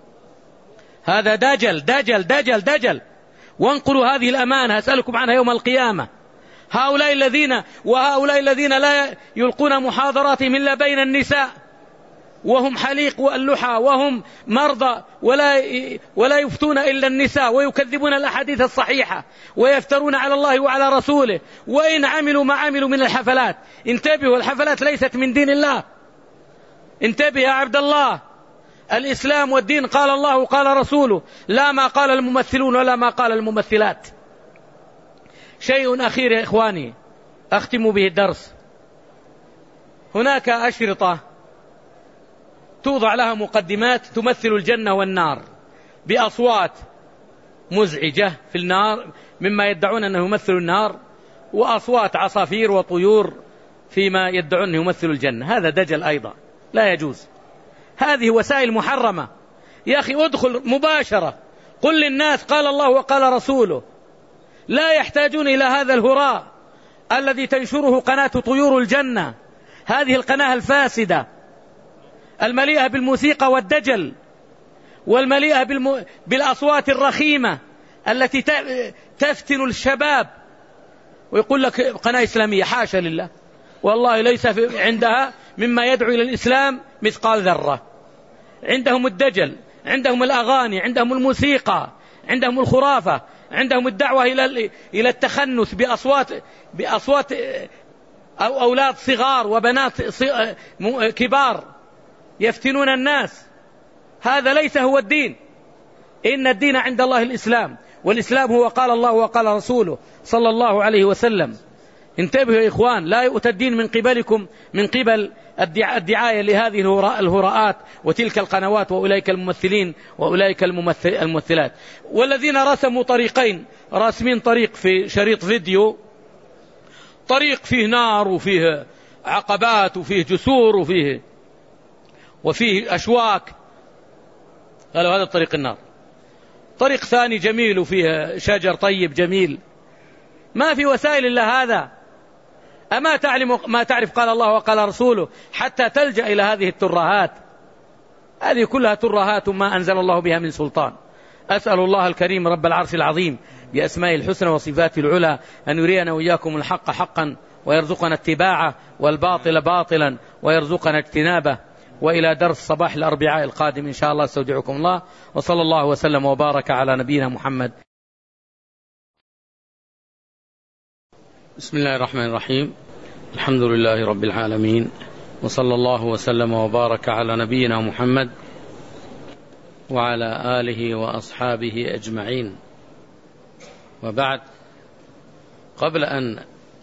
هذا دجل دجل دجل دجل. وانقلوا هذه الأمانة أسألكم عنها يوم القيامة. هؤلاء الذين وهؤلاء الذين لا يلقون محاضراتهم إلا بين النساء، وهم حليق واللحى، وهم مرضى ولا ولا يفتون إلا النساء، ويكذبون الأحاديث الصحيحة، ويفترون على الله وعلى رسوله، وإن عملوا ما عملوا من الحفلات. انتبهوا، الحفلات ليست من دين الله. انتبه يا عبد الله، الإسلام والدين قال الله وقال رسوله، لا ما قال الممثلون ولا ما قال الممثلات. شيء أخير يا إخواني أختم به الدرس. هناك أشرطة توضع لها مقدمات تمثل الجنة والنار بأصوات مزعجة في النار مما يدعون أنه يمثل النار، وأصوات عصافير وطيور فيما يدعون أنه يمثل الجنة. هذا دجل أيضا لا يجوز. هذه وسائل محرمة. يا أخي ادخل مباشرة، قل للناس قال الله وقال رسوله، لا يحتاجون إلى هذا الهراء الذي تنشره قناة طيور الجنة، هذه القناة الفاسدة المليئة بالموسيقى والدجل، والمليئة بالم... بالأصوات الرخيمة التي تفتن الشباب، ويقول لك قناة إسلامية. حاشا لله، والله ليس عندها مما يدعو إلى الإسلام مثقال ذرة. عندهم الدجل، عندهم الأغاني، عندهم الموسيقى، عندهم الخرافة، عندهم الدعوة إلى إلى التخنث بأصوات بأصوات أو أولاد صغار وبنات كبار يفتنون الناس. هذا ليس هو الدين. إن الدين عند الله الإسلام، والإسلام هو قال الله وقال رسوله صلى الله عليه وسلم. انتبهوا يا إخوان، لا يؤتى الدين من قبلكم من قبل الدعاية لهذه الهراءات وتلك القنوات وأولئك الممثلين وأولئك الممثل الممثلات، والذين رسموا طريقين، راسمين طريق في شريط فيديو، طريق فيه نار وفيه عقبات وفيه جسور وفيه وفيه أشواك، قالوا هذا طريق النار. طريق ثاني جميل وفيه شجر طيب جميل، ما في وسائل إلا هذا. أما تعلم ما تعرف قال الله وقال رسوله حتى تلجأ إلى هذه الترهات؟ هذه كلها ترهات ما أنزل الله بها من سلطان. أسأل الله الكريم رب العرش العظيم بأسمائه الحسنى وصفاته العلى أن يرينا وإياكم الحق حقا ويرزقنا اتباعه والباطل باطلا ويرزقنا اجتنابه. وإلى درس صباح الأربعاء القادم إن شاء الله استودعكم الله، وصلى الله وسلم وبارك على نبينا محمد. بسم الله الرحمن الرحيم، الحمد لله رب العالمين، وصلى الله وسلم وبارك على نبينا محمد وعلى آله وأصحابه أجمعين. وبعد، قبل أن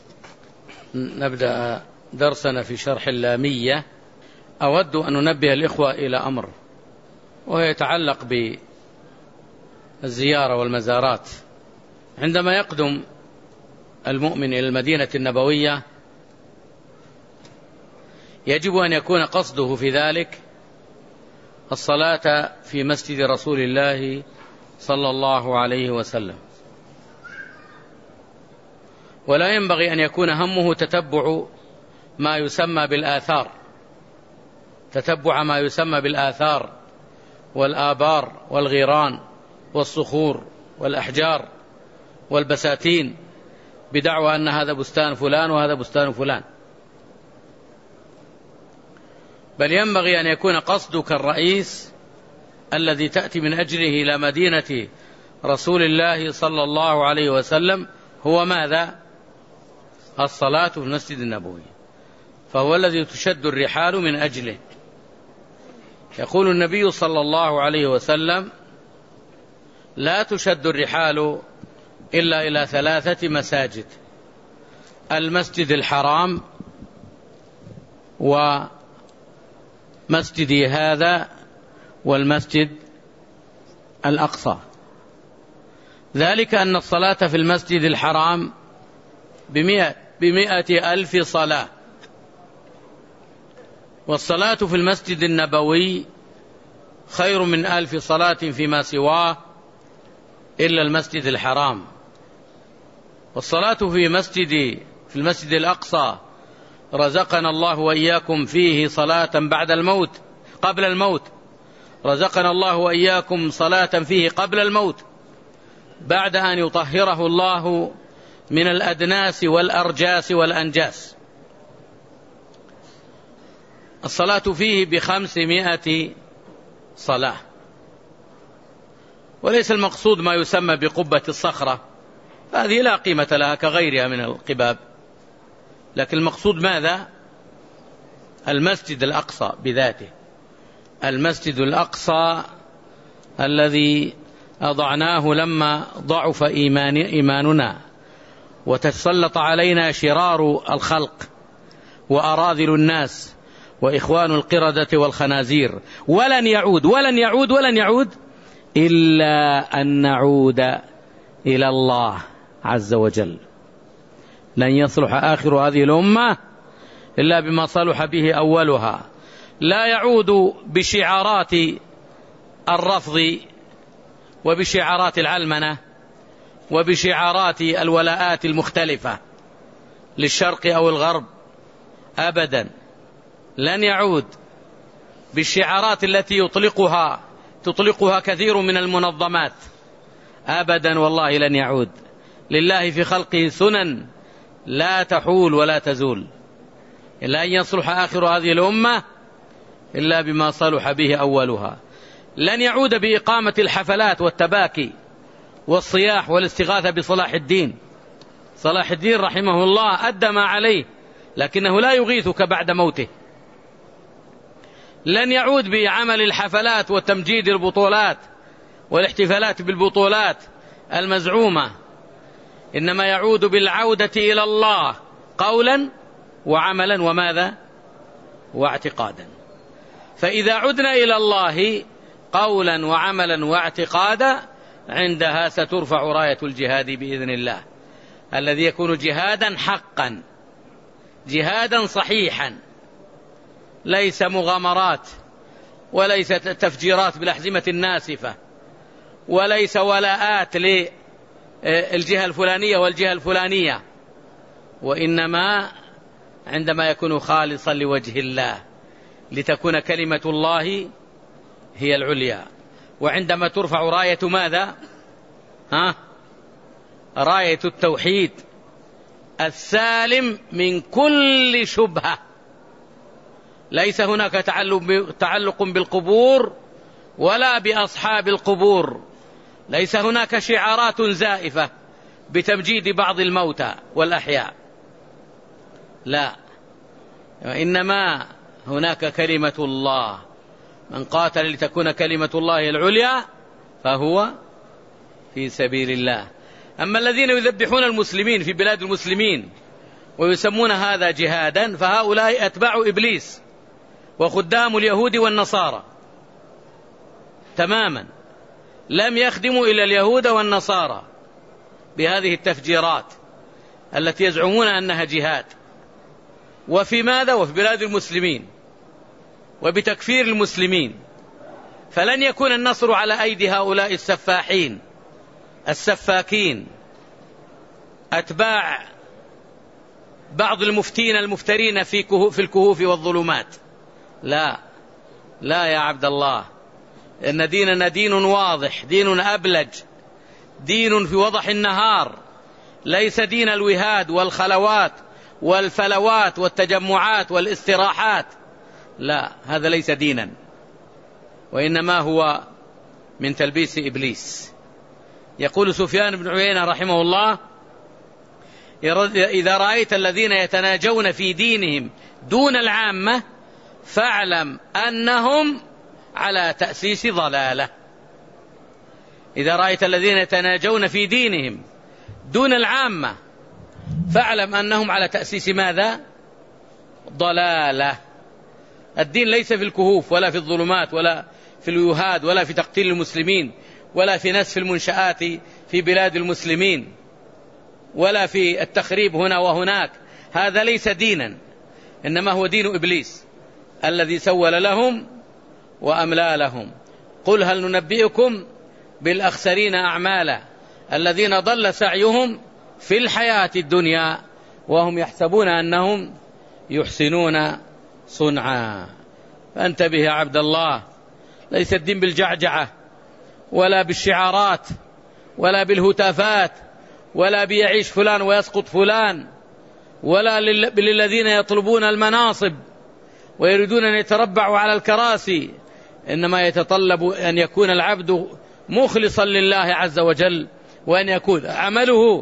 نبدأ درسنا في شرح اللامية أود أن ننبه الإخوة إلى أمر، وهو يتعلق بالزيارة والمزارات. عندما يقدم المؤمن إلى المدينة النبوية يجب أن يكون قصده في ذلك الصلاة في مسجد رسول الله صلى الله عليه وسلم، ولا ينبغي أن يكون همه تتبع ما يسمى بالآثار، تتبع ما يسمى بالآثار والآبار والغيران والصخور والأحجار والبساتين بدعوى أن هذا بستان فلان وهذا بستان فلان، بل ينبغي أن يكون قصدك الرئيس الذي تأتي من أجله إلى مدينة رسول الله صلى الله عليه وسلم هو ماذا؟ الصلاة في المسجد النبوي، فهو الذي تشد الرحال من أجله. يقول النبي صلى الله عليه وسلم: لا تشد الرحال إلا إلى ثلاثة مساجد: المسجد الحرام ومسجدي هذا والمسجد الأقصى. ذلك أن الصلاة في المسجد الحرام بمئة, بمئة ألف صلاة، والصلاة في المسجد النبوي خير من ألف صلاة فيما سواه إلا المسجد الحرام. والصلاة في مسجد في المسجد الأقصى رزقنا الله وإياكم فيه صلاة بعد الموت قبل الموت، رزقنا الله وإياكم صلاة فيه قبل الموت بعد أن يطهره الله من الأدناس والأرجاس والأنجاس. الصلاة فيه بخمسمائة صلاة، وليس المقصود ما يسمى بقبة الصخرة، هذه لا قيمة لها كغيرها من القباب، لكن المقصود ماذا؟ المسجد الأقصى بذاته، المسجد الأقصى الذي أضعناه لما ضعف إيمان إيماننا وتسلط علينا شرار الخلق وأراذل الناس وإخوان القردة والخنازير، ولن يعود ولن يعود ولن يعود إلا أن نعود إلى الله عز وجل. لن يصلح آخر هذه الأمة إلا بما صلح به أولها. لا يعود بشعارات الرفض وبشعارات العلمنة وبشعارات الولاءات المختلفة للشرق أو الغرب أبدا، لن يعود بالشعارات التي يطلقها تطلقها كثير من المنظمات أبدا، والله لن يعود. لله في خلقه سنن لا تحول ولا تزول، إلا أن يصلح آخر هذه الأمة إلا بما صلح به أولها. لن يعود بإقامة الحفلات والتباكي والصياح والاستغاثة بصلاح الدين. صلاح الدين رحمه الله أدى ما عليه، لكنه لا يغيثك بعد موته. لن يعود بعمل الحفلات وتمجيد البطولات والاحتفالات بالبطولات المزعومة، إنما يعود بالعودة إلى الله قولا وعملا وماذا واعتقادا. فإذا عدنا إلى الله قولا وعملا واعتقادا عندها سترفع راية الجهاد بإذن الله، الذي يكون جهادا حقا، جهادا صحيحا، ليس مغامرات، وليس تفجيرات بالأحزمة الناسفة، وليس ولاءات للجهة الفلانية والجهة الفلانية، وإنما عندما يكون خالصا لوجه الله لتكون كلمة الله هي العليا. وعندما ترفع راية ماذا؟ ها؟ راية التوحيد السالم من كل شبهة، ليس هناك تعلق بالقبور ولا بأصحاب القبور، ليس هناك شعارات زائفة بتمجيد بعض الموتى والأحياء، لا، وإنما هناك كلمة الله. من قاتل لتكون كلمة الله العليا فهو في سبيل الله. أما الذين يذبحون المسلمين في بلاد المسلمين ويسمون هذا جهادا فهؤلاء أتباع إبليس وخدام اليهود والنصارى تماما، لم يخدموا إلى اليهود والنصارى بهذه التفجيرات التي يزعمون أنها جهاد. وفي ماذا؟ وفي بلاد المسلمين وبتكفير المسلمين. فلن يكون النصر على أيدي هؤلاء السفاحين السفاكين أتباع بعض المفتين المفترين في في الكهوف والظلمات، لا لا يا عبد الله، إن ديننا دين واضح، دين أبلج، دين في وضح النهار، ليس دين الوهاد والخلوات والفلوات والتجمعات والاستراحات، لا، هذا ليس دينا، وإنما هو من تلبيس إبليس. يقول سفيان بن عيينة رحمه الله: إذا رأيت الذين يتناجون في دينهم دون العامة فاعلم أنهم على تأسيس ضلالة. إذا رأيت الذين يتناجون في دينهم دون العامة فاعلم أنهم على تأسيس ماذا؟ ضلالة. الدين ليس في الكهوف ولا في الظلمات ولا في اليهاد ولا في تقتيل المسلمين ولا في نسف المنشآت في بلاد المسلمين ولا في التخريب هنا وهناك، هذا ليس دينا، إنما هو دين إبليس الذي سول لهم وأملى لهم. قل هل ننبئكم بالأخسرين أعمالا الذين ضل سعيهم في الحياة الدنيا وهم يحسبون أنهم يحسنون صنعا. فانتبه يا عبد الله، ليس الدين بالجعجعة ولا بالشعارات ولا بالهتافات ولا بيعيش فلان ويسقط فلان ولا للذين يطلبون المناصب ويريدون أن يتربعوا على الكراسي، إنما يتطلب أن يكون العبد مخلصا لله عز وجل، وأن يكون عمله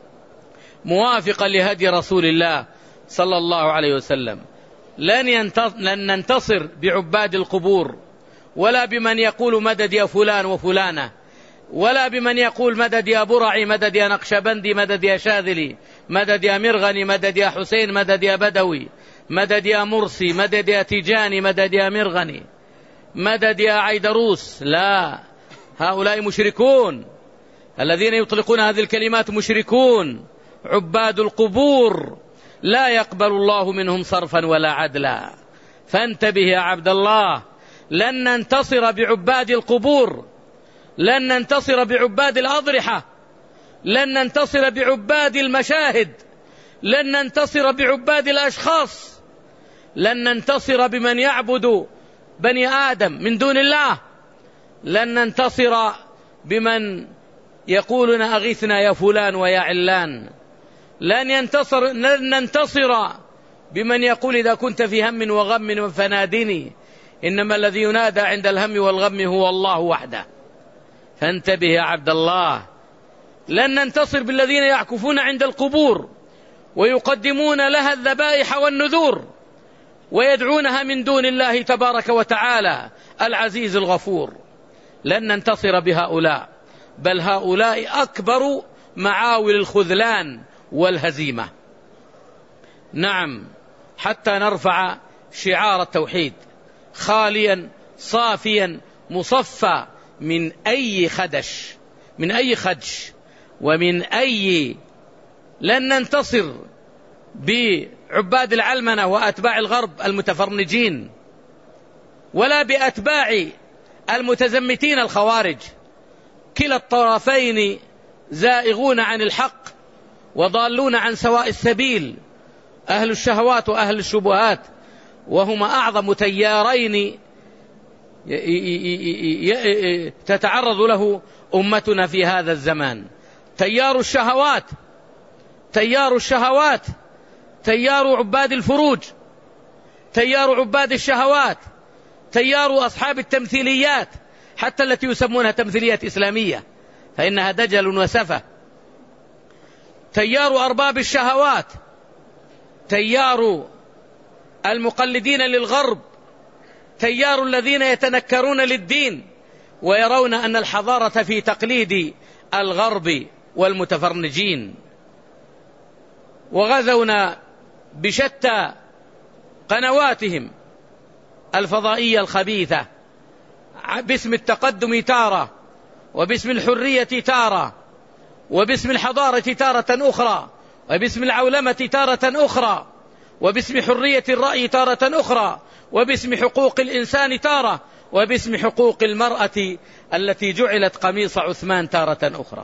موافقا لهدي رسول الله صلى الله عليه وسلم. لن, لن ننتصر بعباد القبور ولا بمن يقول مدد يا فلان وفلانة، ولا بمن يقول مدد يا برعي، مدد يا نقشبندي، مدد يا شاذلي، مدد يا مرغني، مدد يا حسين، مدد يا بدوي، مدد يا مرسي، مدد يا تيجاني، مدد يا مرغني، مدد يا عيدروس. لا، هؤلاء مشركون، الذين يطلقون هذه الكلمات مشركون عباد القبور، لا يقبل الله منهم صرفا ولا عدلا. فانتبه يا عبد الله، لن ننتصر بعباد القبور، لن ننتصر بعباد الأضرحة، لن ننتصر بعباد المشاهد، لن ننتصر بعباد الأشخاص، لن ننتصر بمن يعبد بني آدم من دون الله، لن ننتصر بمن يقولون أغثنا يا فلان ويا علان، لن ينتصر لن ننتصر بمن يقول إذا كنت في هم وغم فنادني، إنما الذي ينادى عند الهم والغم هو الله وحده. فانتبه يا عبد الله، لن ننتصر بالذين يعكفون عند القبور ويقدمون لها الذبائح والنذور ويدعونها من دون الله تبارك وتعالى العزيز الغفور، لن ننتصر بهؤلاء، بل هؤلاء أكبر معاول الخذلان والهزيمة. نعم، حتى نرفع شعار التوحيد خاليا صافيا مصفى من أي خدش، من أي خدش ومن أي. لن ننتصر بعباد العلمنة وأتباع الغرب المتفرنجين، ولا بأتباع المتزمتين الخوارج. كلا الطرفين زائغون عن الحق وضالون عن سواء السبيل، أهل الشهوات وأهل الشبهات، وهما أعظم تيارين تتعرض له أمتنا في هذا الزمان. تيار الشهوات، تيار الشهوات تيار عباد الفروج، تيار عباد الشهوات، تيار أصحاب التمثيليات، حتى التي يسمونها تمثيليات إسلامية فإنها دجل وسفة. تيار أرباب الشهوات، تيار المقلدين للغرب، تيار الذين يتنكرون للدين ويرون أن الحضارة في تقليد الغرب والمتفرنجين. وغزونا بشتى قنواتهم الفضائية الخبيثة باسم التقدم تارة، وباسم الحرية تارة، وباسم الحضارة تارة أخرى، وباسم العولمة تارة أخرى، وباسم حرية الرأي تارة أخرى، وباسم حقوق الإنسان تارة، وباسم حقوق المرأة التي جعلت قميص عثمان تارة أخرى.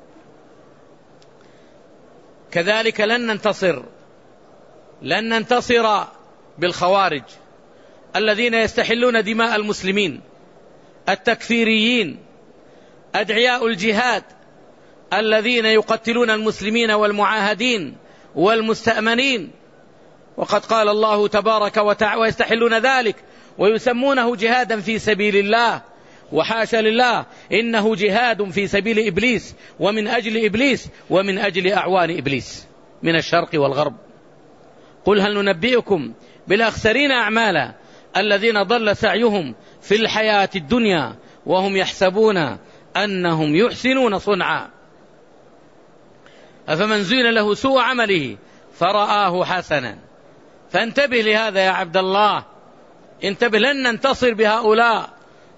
كذلك لن ننتصر لن ننتصر بالخوارج الذين يستحلون دماء المسلمين، التكفيريين، أدعياء الجهاد الذين يقتلون المسلمين والمعاهدين والمستأمنين. وقد قال الله تبارك وتعالى: ويستحلون ذلك ويسمونه جهادا في سبيل الله، وحاشا لله، إنه جهاد في سبيل إبليس ومن أجل إبليس ومن أجل أعوان إبليس من الشرق والغرب. قل هل ننبئكم بالأخسرين أعمالا الذين ضل سعيهم في الحياة الدنيا وهم يحسبون أنهم يحسنون صنعا. أفمن زين له سوء عمله فرآه حسنا. فانتبه لهذا يا عبد الله، انتبه، لن ننتصر بهؤلاء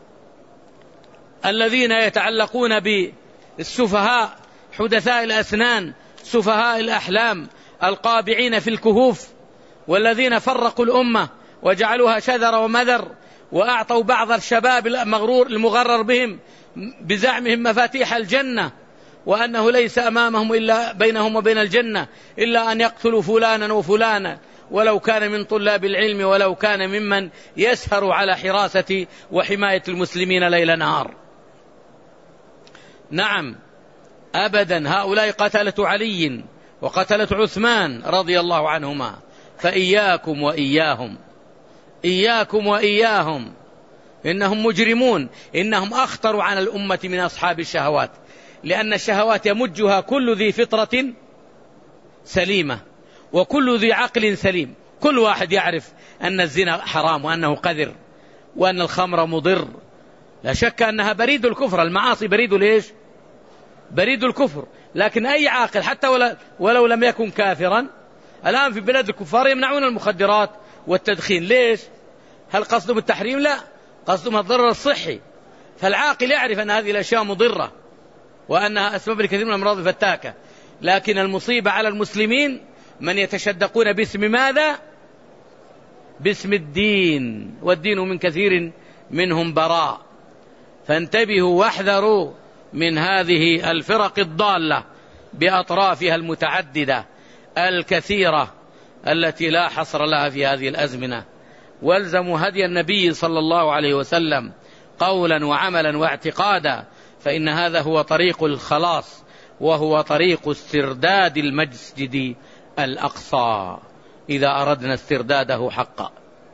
الذين يتعلقون بالسفهاء حدثاء الأسنان، سفهاء الأحلام، القابعين في الكهوف، والذين فرقوا الأمة وجعلوها شذر ومذر، وأعطوا بعض الشباب المغرور المغرر بهم بزعمهم مفاتيح الجنة، وأنه ليس أمامهم إلا بينهم وبين الجنة إلا أن يقتلوا فلانا وفلانا، ولو كان من طلاب العلم، ولو كان ممن يسهر على حراسة وحماية المسلمين ليل نهار. نعم أبدا، هؤلاء قتلة علي وقتلة عثمان رضي الله عنهما، فإياكم وإياهم، إياكم وإياهم، إنهم مجرمون، إنهم أخطر على الأمة من أصحاب الشهوات، لأن الشهوات يمجها كل ذي فطرة سليمة وكل ذي عقل سليم. كل واحد يعرف أن الزنا حرام وأنه قذر وأن الخمر مضر، لا شك أنها بريد الكفر، المعاصي بريد ليش؟ بريد الكفر. لكن أي عاقل حتى ولو لم يكن كافرا، الآن في بلاد الكفار يمنعون المخدرات والتدخين، ليش؟ هل قصدهم التحريم؟ لا، قصدهم الضرر الصحي. فالعاقل يعرف أن هذه الأشياء مضرة وأنها أسباب لكثير من الأمراض الفتاكة. لكن المصيبة على المسلمين من يتشدقون باسم ماذا؟ باسم الدين، والدين من كثير منهم براء. فانتبهوا واحذروا من هذه الفرق الضالة بأطرافها المتعددة الكثيرة التي لا حصر لها في هذه الأزمنة. والزموا هدي النبي صلى الله عليه وسلم قولا وعملا واعتقادا، فإن هذا هو طريق الخلاص، وهو طريق استرداد المسجد الأقصى إذا أردنا استرداده حقا.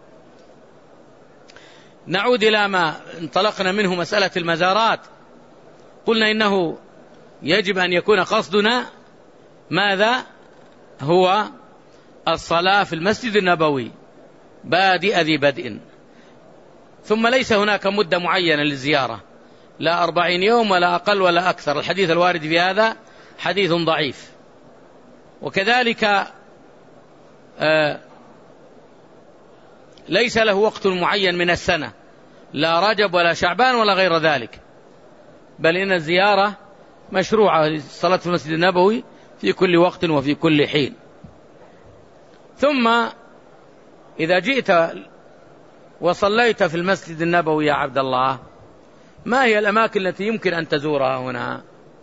نعود إلى ما انطلقنا منه، مسألة المزارات. قلنا إنه يجب أن يكون قصدنا ماذا؟ هو الصلاة في المسجد النبوي بادئ ذي بدء، ثم ليس هناك مدة معينة للزيارة، لا أربعين يوم ولا أقل ولا أكثر. الحديث الوارد في هذا حديث ضعيف. وكذلك آه ليس له وقت معين من السنة، لا رجب ولا شعبان ولا غير ذلك، بل إن الزيارة مشروعة للصلاة في المسجد النبوي في كل وقت وفي كل حين. ثم إذا جئت وصليت في المسجد النبوي يا عبد الله، ما هي الأماكن التي يمكن أن تزورها هنا؟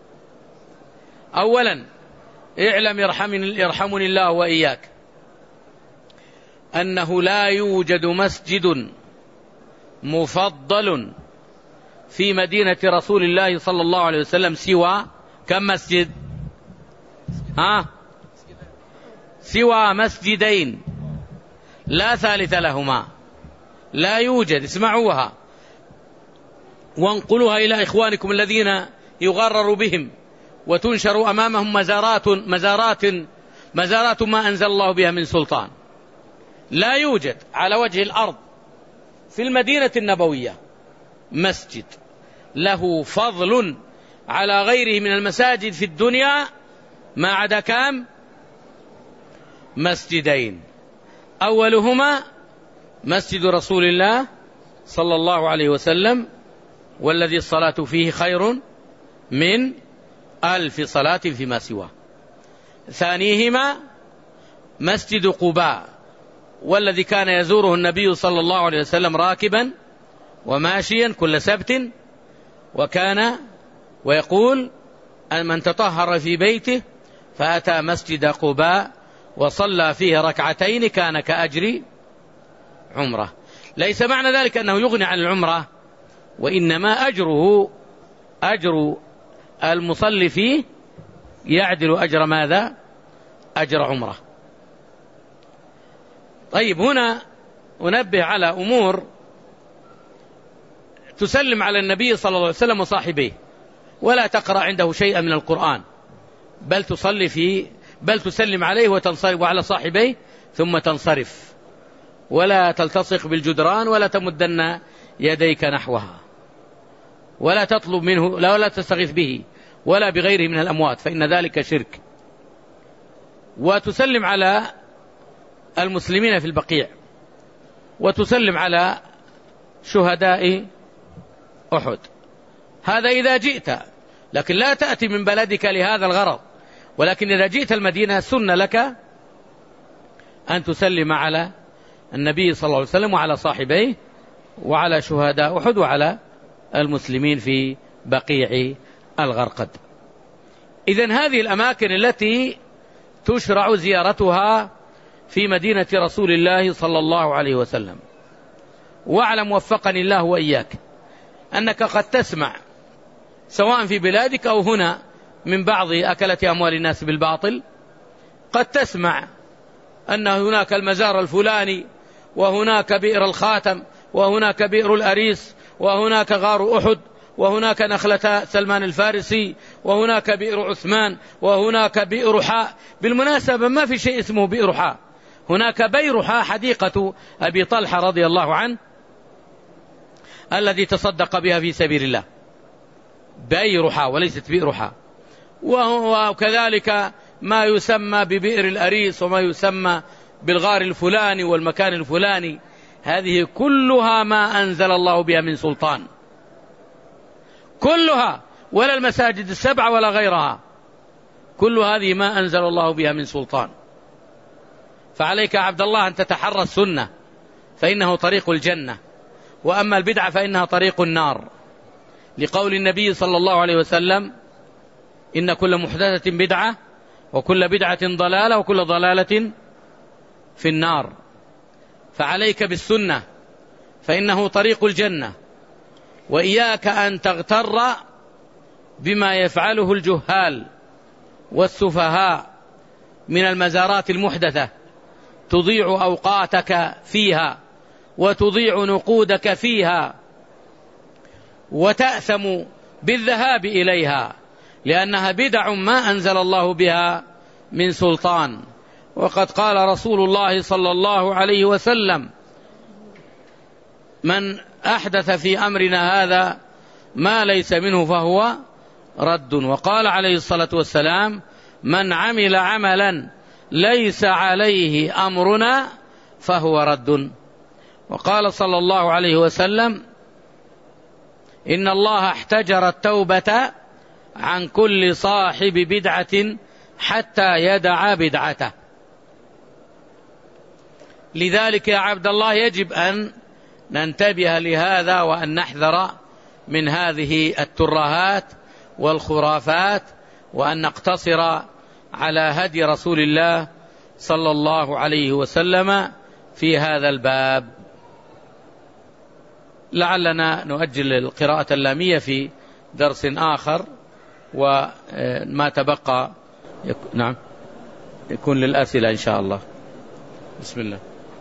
أولا اعلم يرحمني, يرحمني الله وإياك أنه لا يوجد مسجد مفضل في مدينة رسول الله صلى الله عليه وسلم سوى كم مسجد؟ ها؟ سوى مسجدين لا ثالث لهما، لا يوجد. اسمعوها وانقلوها إلى إخوانكم الذين يغرر بهم وتنشر أمامهم مزارات مزارات مزارات ما أنزل الله بها من سلطان. لا يوجد على وجه الأرض في المدينة النبوية مسجد له فضل على غيره من المساجد في الدنيا ما عدا كام؟ مسجدين. أولهما مسجد رسول الله صلى الله عليه وسلم، والذي الصلاة فيه خير من ألف صلاة فيما سواه. ثانيهما مسجد قباء، والذي كان يزوره النبي صلى الله عليه وسلم راكبا وماشيا كل سبت، وكان ويقول أن من تطهر في بيته فأتى مسجد قباء وصلى فيه ركعتين كان كأجر عمره. ليس معنى ذلك أنه يغني عن العمرة، وإنما أجره أجر المصلي فيه يعدل أجر ماذا؟ أجر عمره. طيب، هنا أنبه على أمور تسلم على النبي صلى الله عليه وسلم وصاحبيه، ولا تقرأ عنده شيئا من القرآن، بل تصلي فيه بل تسلم عليه وتنصرف وعلى صاحبيه ثم تنصرف، ولا تلتصق بالجدران ولا تمدن يديك نحوها، ولا تطلب منه لا ولا تستغيث به ولا بغيره من الأموات، فإن ذلك شرك. وتسلم على المسلمين في البقيع، وتسلم على شهداء أحد. هذا إذا جئت، لكن لا تأتي من بلدك لهذا الغرض، ولكن إذا جئت المدينة سن لك أن تسلم على النبي صلى الله عليه وسلم وعلى صاحبيه وعلى شهداء أحد وعلى المسلمين في بقيع الغرقد. إذن هذه الأماكن التي تشرع زيارتها في مدينة رسول الله صلى الله عليه وسلم. واعلم وفقني الله وإياك أنك قد تسمع سواء في بلادك أو هنا من بعض أكلة أموال الناس بالباطل، قد تسمع أن هناك المزار الفلاني، وهناك بئر الخاتم، وهناك بئر الأريس، وهناك غار أحد، وهناك نخلة سلمان الفارسي، وهناك بئر عثمان، وهناك بئر حاء. بالمناسبة ما في شيء اسمه بئر حاء، هناك بئر حاء حديقة أبي طلحة رضي الله عنه الذي تصدق بها في سبيل الله، بئر حاء وليست بئر حاء. وكذلك ما يسمى ببئر الأريس، وما يسمى بالغار الفلاني والمكان الفلاني، هذه كلها ما أنزل الله بها من سلطان، كلها، ولا المساجد السبعة ولا غيرها، كل هذه ما أنزل الله بها من سلطان. فعليك عبد الله أن تتحرى السنة، فإنه طريق الجنة، وأما البدعة فإنها طريق النار، لقول النبي صلى الله عليه وسلم: إن كل محدثة بدعة، وكل بدعة ضلالة، وكل ضلالة في النار. فعليك بالسنة فإنه طريق الجنة، وإياك أن تغتر بما يفعله الجهال والسفهاء من المزارات المحدثة، تضيع أوقاتك فيها وتضيع نقودك فيها وتأثم بالذهاب إليها، لأنها بدع ما أنزل الله بها من سلطان. وقد قال رسول الله صلى الله عليه وسلم: من أحدث في أمرنا هذا ما ليس منه فهو رد. وقال عليه الصلاة والسلام: من عمل عملا ليس عليه أمرنا فهو رد. وقال صلى الله عليه وسلم: إن الله احتجر التوبة عن كل صاحب بدعة حتى يدع بدعته. لذلك يا عبد الله يجب أن ننتبه لهذا وأن نحذر من هذه الترهات والخرافات، وأن نقتصر على هدي رسول الله صلى الله عليه وسلم في هذا الباب. لعلنا نؤجل القراءة اللامية في درس آخر، وما تبقى يكون نعم يكون للأسئلة إن شاء الله. بسم الله.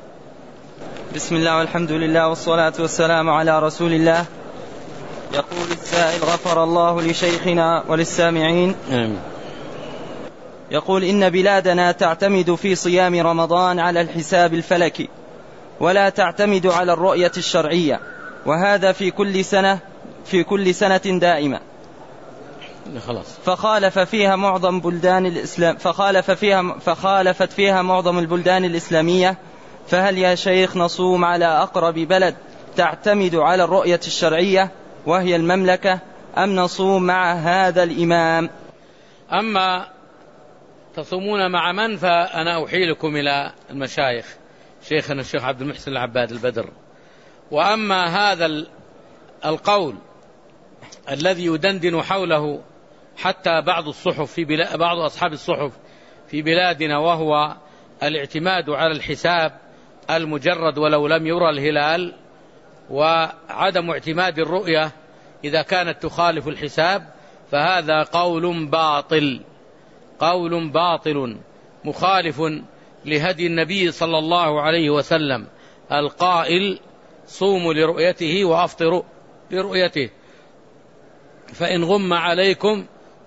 بسم الله والحمد لله والصلاة والسلام على رسول الله. يقول السائل: غفر الله لشيخنا وللسامعين. آمين. يقول: إن بلادنا تعتمد في صيام رمضان على الحساب الفلكي، ولا تعتمد على الرؤية الشرعية، وهذا في كل سنة في كل سنة دائمة. خلاص. فخالف فيها معظم بلدان الإسلام فخالف فيها فخالفت فيها معظم البلدان الإسلامية. فهل يا شيخ نصوم على أقرب بلد تعتمد على الرؤية الشرعية وهي المملكة، أم نصوم مع هذا الإمام؟ أما تصومون مع من فأنا أحيلكم إلى المشايخ، شيخنا الشيخ عبد المحسن العباد البدر. وأما هذا القول الذي يدندن حوله حتى بعض الصحف في بلاد بعض أصحاب الصحف في بلادنا، وهو الاعتماد على الحساب المجرد ولو لم يرى الهلال، وعدم اعتماد الرؤية إذا كانت تخالف الحساب، فهذا قول باطل قول باطل مخالف لهدي النبي صلى الله عليه وسلم القائل: صوموا لرؤيته وأفطروا لرؤيته، فإن غم عليكم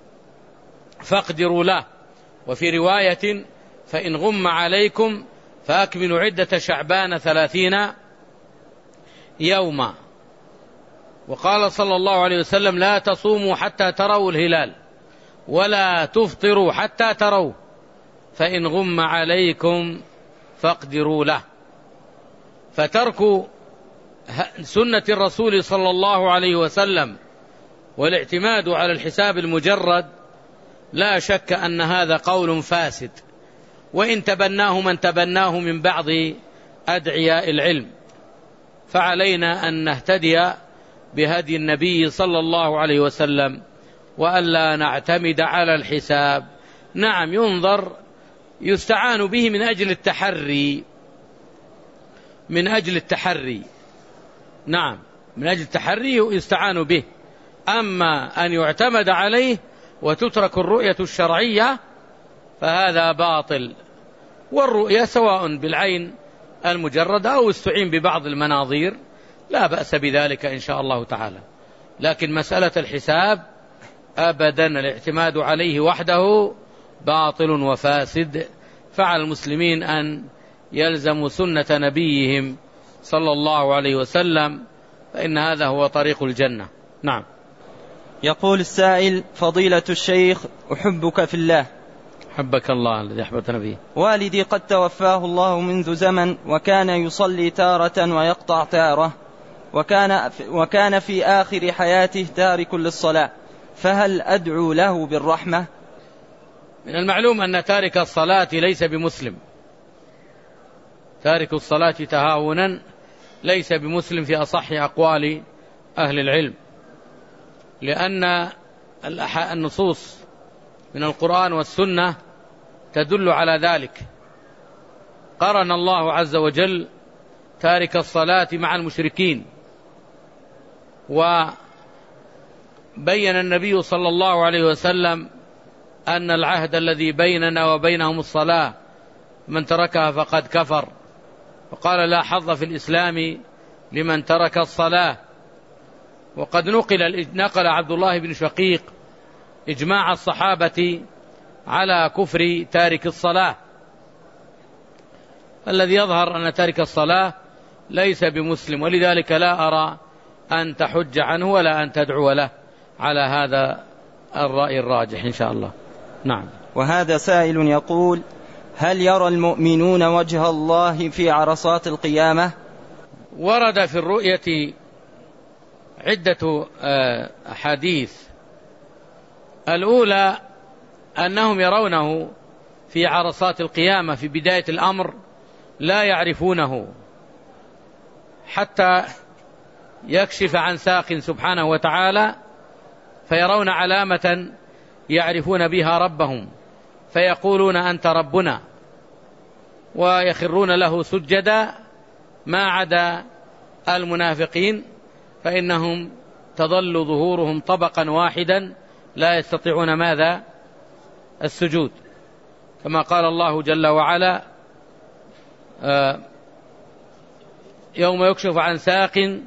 فاقدروا له. وفي رواية: فإن غم عليكم فأكملوا عدة شعبان ثلاثين يوما. وقال صلى الله عليه وسلم: لا تصوموا حتى تروا الهلال، ولا تفطروا حتى تروا، فإن غم عليكم فاقدروا له. فترك سنة الرسول صلى الله عليه وسلم والاعتماد على الحساب المجرد لا شك أن هذا قول فاسد، وإن تبناه من تبناه من بعض أدعياء العلم. فعلينا أن نهتدي بهدي النبي صلى الله عليه وسلم، وألا نعتمد على الحساب. نعم، ينظر يستعان به من أجل التحري من أجل التحري نعم من أجل التحري يستعان به. أما أن يعتمد عليه وتترك الرؤية الشرعية فهذا باطل. والرؤية سواء بالعين المجردة أو استعين ببعض المناظير لا بأس بذلك إن شاء الله تعالى. لكن مسألة الحساب أبدا الاعتماد عليه وحده باطل وفاسد. فعلى المسلمين أن يلزموا سنة نبيهم صلى الله عليه وسلم، فإن هذا هو طريق الجنة. نعم. يقول السائل: فضيلة الشيخ، أحبك في الله. حبك الله الذي أحببتنا فيه. والدي قد توفاه الله منذ زمن، وكان يصلي تارة ويقطع تارة، وكان وكان في آخر حياته تارك للصلاة، فهل أدعو له بالرحمة؟ من المعلوم أن تارك الصلاة ليس بمسلم. تارك الصلاة تهاونا ليس بمسلم في أصح أقوال أهل العلم، لأن النصوص من القرآن والسنة تدل على ذلك. قرن الله عز وجل تارك الصلاة مع المشركين، وبين النبي صلى الله عليه وسلم أن العهد الذي بيننا وبينهم الصلاة، من تركها فقد كفر، وقال: لا حظ في الإسلام لمن ترك الصلاة. وقد نقل نقل عبد الله بن شقيق إجماع الصحابة على كفر تارك الصلاة. الذي يظهر أن تارك الصلاة ليس بمسلم، ولذلك لا أرى أن تحج عنه ولا أن تدعو له على هذا الرأي الراجح إن شاء الله. نعم. وهذا سائل يقول: هل يرى المؤمنون وجه الله في عرصات القيامة؟ ورد في الرؤية عدة أحاديث. الأولى أنهم يرونه في عرصات القيامة في بداية الأمر لا يعرفونه حتى يكشف عن ساق سبحانه وتعالى فيرون علامة يعرفون بها ربهم فيقولون أنت ربنا ويخرون له سجدا ما عدا المنافقين فإنهم تظل ظهورهم طبقا واحدا لا يستطيعون ماذا؟ السجود، كما قال الله جل وعلا يوم يكشف عن ساق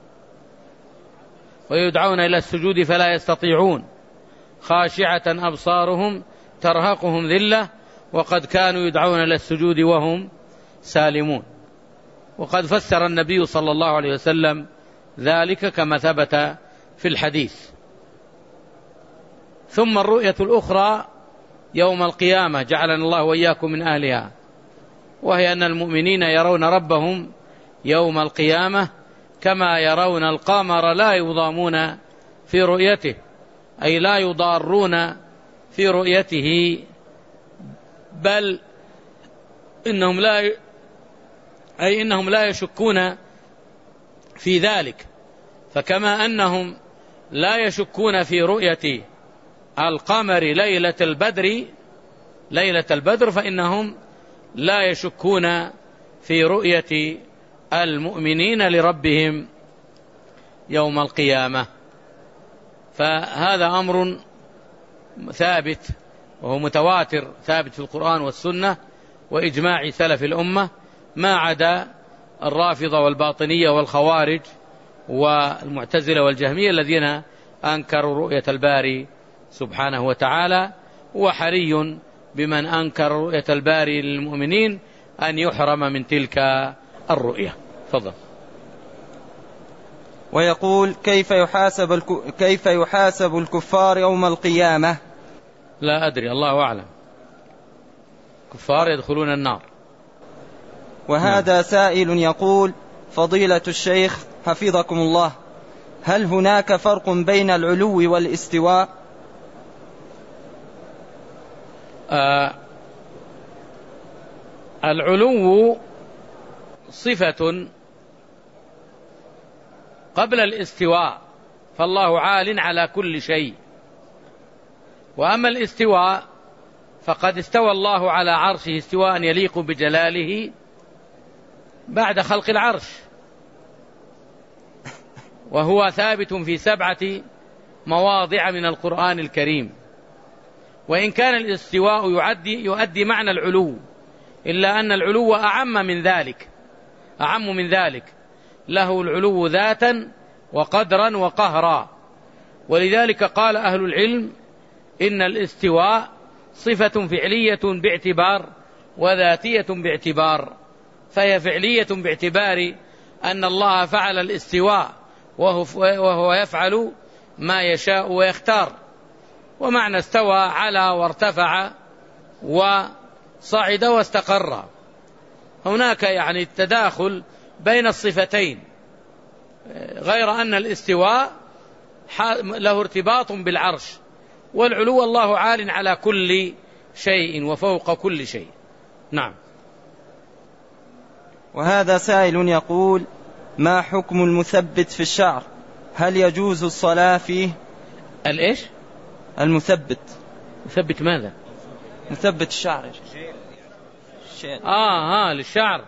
ويدعون إلى السجود فلا يستطيعون خاشعة أبصارهم ترهقهم ذلة وقد كانوا يدعون إلى السجود وهم سالمون. وقد فسر النبي صلى الله عليه وسلم ذلك كما ثبت في الحديث. ثم الرؤية الأخرى يوم القيامة جعلنا الله وإياكم من أهلها، وهي أن المؤمنين يرون ربهم يوم القيامة كما يرون القمر لا يضامون في رؤيته، أي لا يضارون في رؤيته، بل إنهم لا ي... أي إنهم لا يشكون في ذلك. فكما أنهم لا يشكون في رؤية القمر ليلة البدر ليلة البدر فإنهم لا يشكون في رؤية المؤمنين لربهم يوم القيامة. فهذا أمر ثابت وهو متواتر ثابت في القرآن والسنة وإجماع سلف الأمة، ما عدا الرافضة والباطنية والخوارج والمعتزلة والجهمية الذين أنكروا رؤية الباري سبحانه وتعالى. وحري بمن أنكر رؤية الباري للمؤمنين أن يحرم من تلك الرؤية. فضل. ويقول كيف يحاسب, الك... كيف يحاسب الكفار يوم القيامة؟ لا أدري، الله أعلم. كفار يدخلون النار. وهذا نعم. سائل يقول فضيلة الشيخ حفظكم الله، هل هناك فرق بين العلو والاستواء؟ آه العلو صفة قبل الاستواء، فالله عال على كل شيء. وأما الاستواء فقد استوى الله على عرشه استواء يليق بجلاله بعد خلق العرش، وهو ثابت في سبعة مواضع من القرآن الكريم. وإن كان الاستواء يؤدي, يؤدي معنى العلو، إلا أن العلو أعم من ذلك أعم من ذلك له العلو ذاتا وقدرا وقهرا. ولذلك قال أهل العلم إن الاستواء صفة فعلية باعتبار وذاتية باعتبار. فهي فعلية باعتبار أن الله فعل الاستواء وهو يفعل ما يشاء ويختار. ومعنى استوى على وارتفع وصعد واستقر، هناك يعني التداخل بين الصفتين، غير أن الاستواء له ارتباط بالعرش، والعلو الله عال على كل شيء وفوق كل شيء. نعم. وهذا سائل يقول ما حكم المثبت في الشعر؟ هل يجوز الصلاة فيه؟ الإيش؟ المثبت. مثبت ماذا؟ مثبت الشعر. آه ها للشعر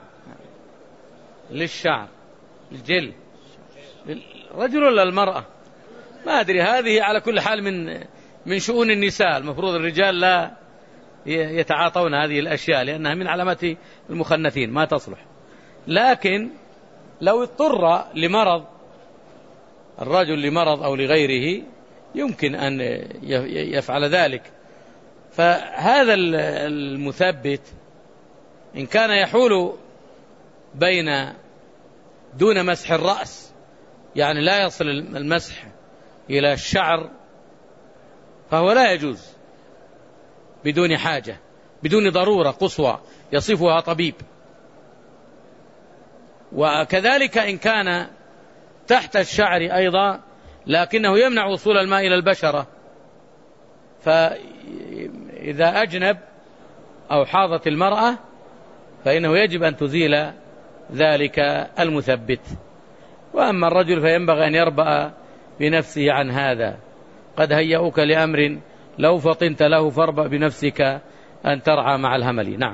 للشعر الجل الرجل ولا المرأة؟ ما أدري. هذه على كل حال من من شؤون النساء، المفروض الرجال لا يتعاطون هذه الأشياء لأنها من علامات المخنثين ما تصلح. لكن لو اضطر لمرض الرجل لمرض أو لغيره يمكن أن يفعل ذلك. فهذا المثبت إن كان يحول بين دون مسح الرأس، يعني لا يصل المسح إلى الشعر، فهو لا يجوز بدون حاجة. بدون ضرورة قصوى يصفها طبيب. وكذلك إن كان تحت الشعر أيضا لكنه يمنع وصول الماء إلى البشرة، فإذا أجنب أو حاضت المرأة فإنه يجب أن تزيل ذلك المثبت. وأما الرجل فينبغي أن يربأ بنفسه عن هذا. قد هيئوك لأمر لو فطنت له فاربأ بنفسك أن ترعى مع الهمل. نعم.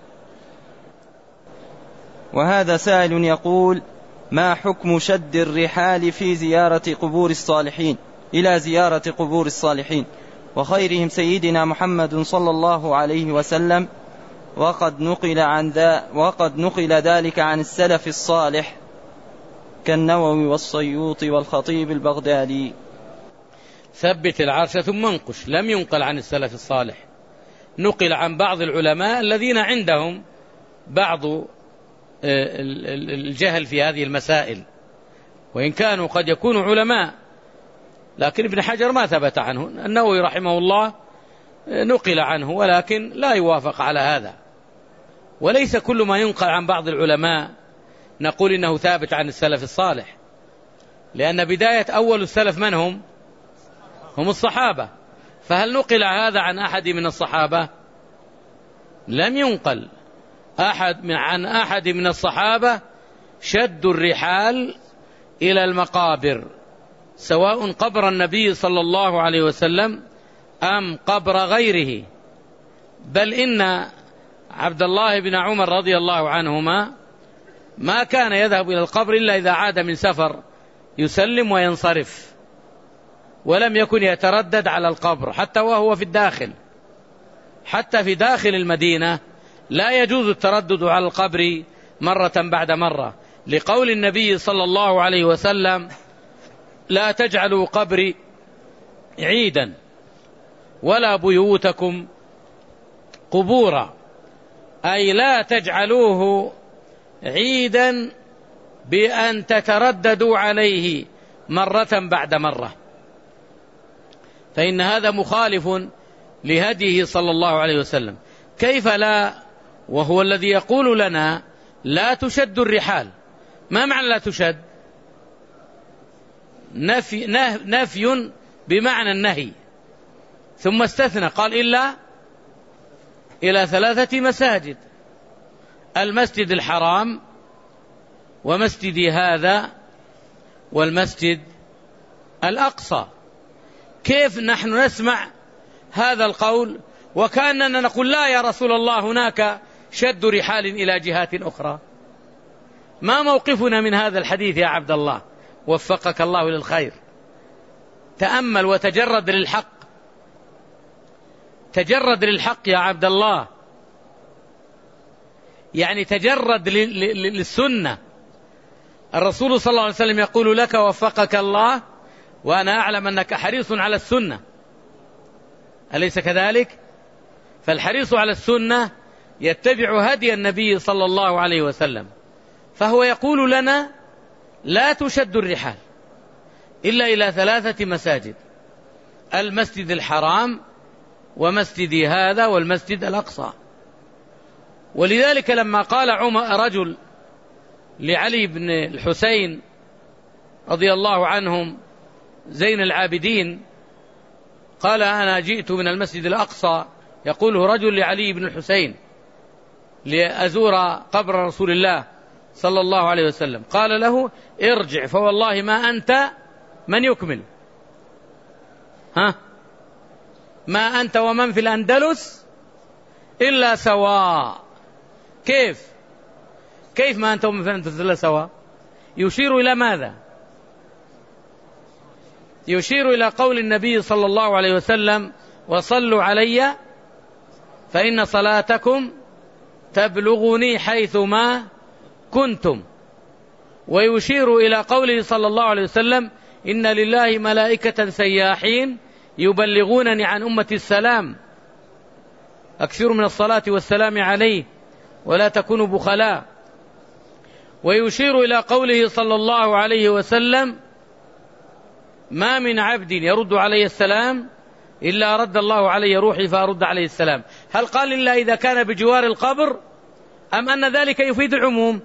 وهذا سائل يقول: ما حكم شد الرحال في زيارة قبور الصالحين إلى زيارة قبور الصالحين وخيرهم سيدنا محمد صلى الله عليه وسلم، وقد نقل عن ذا وقد نقل ذلك عن السلف الصالح كالنووي والسيوطي والخطيب البغدادي. ثبت العرش ثم انقش. لم ينقل عن السلف الصالح، نقل عن بعض العلماء الذين عندهم بعض الجهل في هذه المسائل، وإن كانوا قد يكونوا علماء، لكن ابن حجر ما ثبت عنه. النووي رحمه الله نقل عنه ولكن لا يوافق على هذا. وليس كل ما ينقل عن بعض العلماء نقول إنه ثابت عن السلف الصالح، لأن بداية أول السلف من هم؟ هم الصحابة. فهل نقل هذا عن أحد من الصحابة؟ لم ينقل أحد من عن أحد من الصحابة شد الرحال إلى المقابر، سواء قبر النبي صلى الله عليه وسلم أم قبر غيره. بل إن عبد الله بن عمر رضي الله عنهما ما كان يذهب إلى القبر إلا إذا عاد من سفر يسلم وينصرف، ولم يكن يتردد على القبر حتى وهو في الداخل. حتى في داخل المدينة لا يجوز التردد على القبر مرة بعد مرة، لقول النبي صلى الله عليه وسلم: لا تجعلوا قبري عيدا ولا بيوتكم قبورا، أي لا تجعلوه عيدا بأن تترددوا عليه مرة بعد مرة، فإن هذا مخالف لهديه صلى الله عليه وسلم. كيف لا وهو الذي يقول لنا لا تشد الرحال؟ ما معنى لا تشد؟ نفي, نفي بمعنى النهي، ثم استثنى قال إلا إلى ثلاثة مساجد: المسجد الحرام ومسجدي هذا والمسجد الأقصى. كيف نحن نسمع هذا القول وكأننا نقول لا يا رسول الله هناك شد رحال إلى جهات أخرى؟ ما موقفنا من هذا الحديث يا عبد الله؟ وفقك الله للخير. تأمل وتجرد للحق، تجرد للحق يا عبد الله، يعني تجرد للسنة. الرسول صلى الله عليه وسلم يقول لك وفقك الله، وأنا أعلم أنك حريص على السنة، أليس كذلك؟ فالحريص على السنة يتبع هدي النبي صلى الله عليه وسلم، فهو يقول لنا لا تشد الرحال إلا إلى ثلاثة مساجد: المسجد الحرام ومسجدي هذا والمسجد الأقصى. ولذلك لما قال عمر رجل لعلي بن الحسين رضي الله عنهم زين العابدين، قال: أنا جئت من المسجد الأقصى، يقوله رجل لعلي بن الحسين، لأزور قبر رسول الله صلى الله عليه وسلم. قال له: ارجع فوالله ما أنت من يكمل، ها ما أنت ومن في الأندلس إلا سواء. كيف كيف ما أنت ومن في الأندلس إلا سواء؟ يشير إلى ماذا؟ يشير إلى قول النبي صلى الله عليه وسلم: وصلوا علي فإن صلاتكم تبلغني حيثما كنتم. ويشير إلى قوله صلى الله عليه وسلم: إن لله ملائكة سياحين يبلغونني عن أمتي السلام، أكثروا من الصلاة والسلام عليه ولا تكونوا بخلاء. ويشير إلى قوله صلى الله عليه وسلم: ما من عبد يرد عليه السلام إلا رد الله علي روحي فأرد عليه السلام. هل قال إلا إذا كان بجوار القبر أم أن ذلك يفيد العموم؟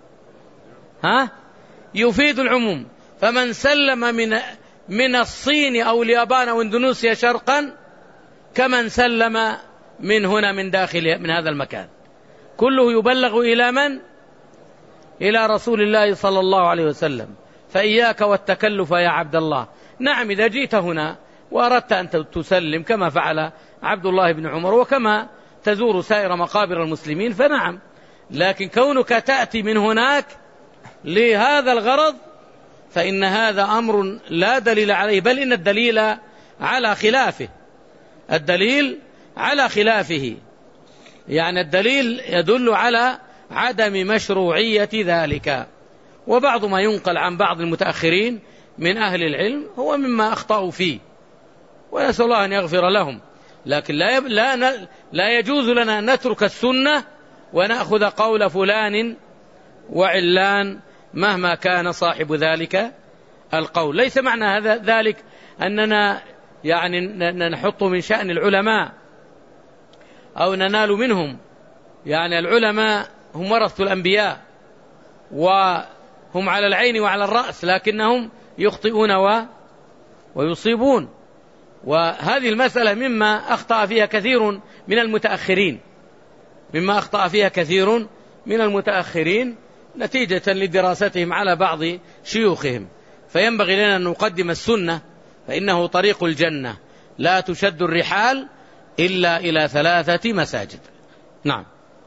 ها؟ يفيد العموم. فمن سلم من من الصين أو اليابان أو اندونيسيا شرقا كمن سلم من هنا من داخل من هذا المكان، كله يبلغ إلى من؟ إلى رسول الله صلى الله عليه وسلم. فإياك والتكلف يا عبد الله. نعم، إذا جئت هنا وأردت أن تسلم كما فعل عبد الله بن عمر وكما تزور سائر مقابر المسلمين فنعم، لكن كونك تأتي من هناك لهذا الغرض فإن هذا أمر لا دليل عليه، بل إن الدليل على خلافه. الدليل على خلافه، يعني الدليل يدل على عدم مشروعية ذلك. وبعض ما ينقل عن بعض المتأخرين من أهل العلم هو مما أخطأوا فيه، ونسأل الله أن يغفر لهم. لكن لا, يب... لا, ن... لا يجوز لنا أن نترك السنة ونأخذ قول فلان وعلان مهما كان صاحب ذلك القول. ليس معنى هذا ذلك أننا يعني نحط من شأن العلماء أو ننال منهم، يعني العلماء هم ورثة الأنبياء وهم على العين وعلى الرأس، لكنهم يخطئون و... ويصيبون. وهذه المسألة مما أخطأ فيها كثير من المتأخرين مما أخطأ فيها كثير من المتأخرين نتيجة لدراستهم على بعض شيوخهم. فينبغي لنا أن نقدم السنة، فإنه طريق الجنة، لا تشد الرحال إلا إلى ثلاثة مساجد. نعم.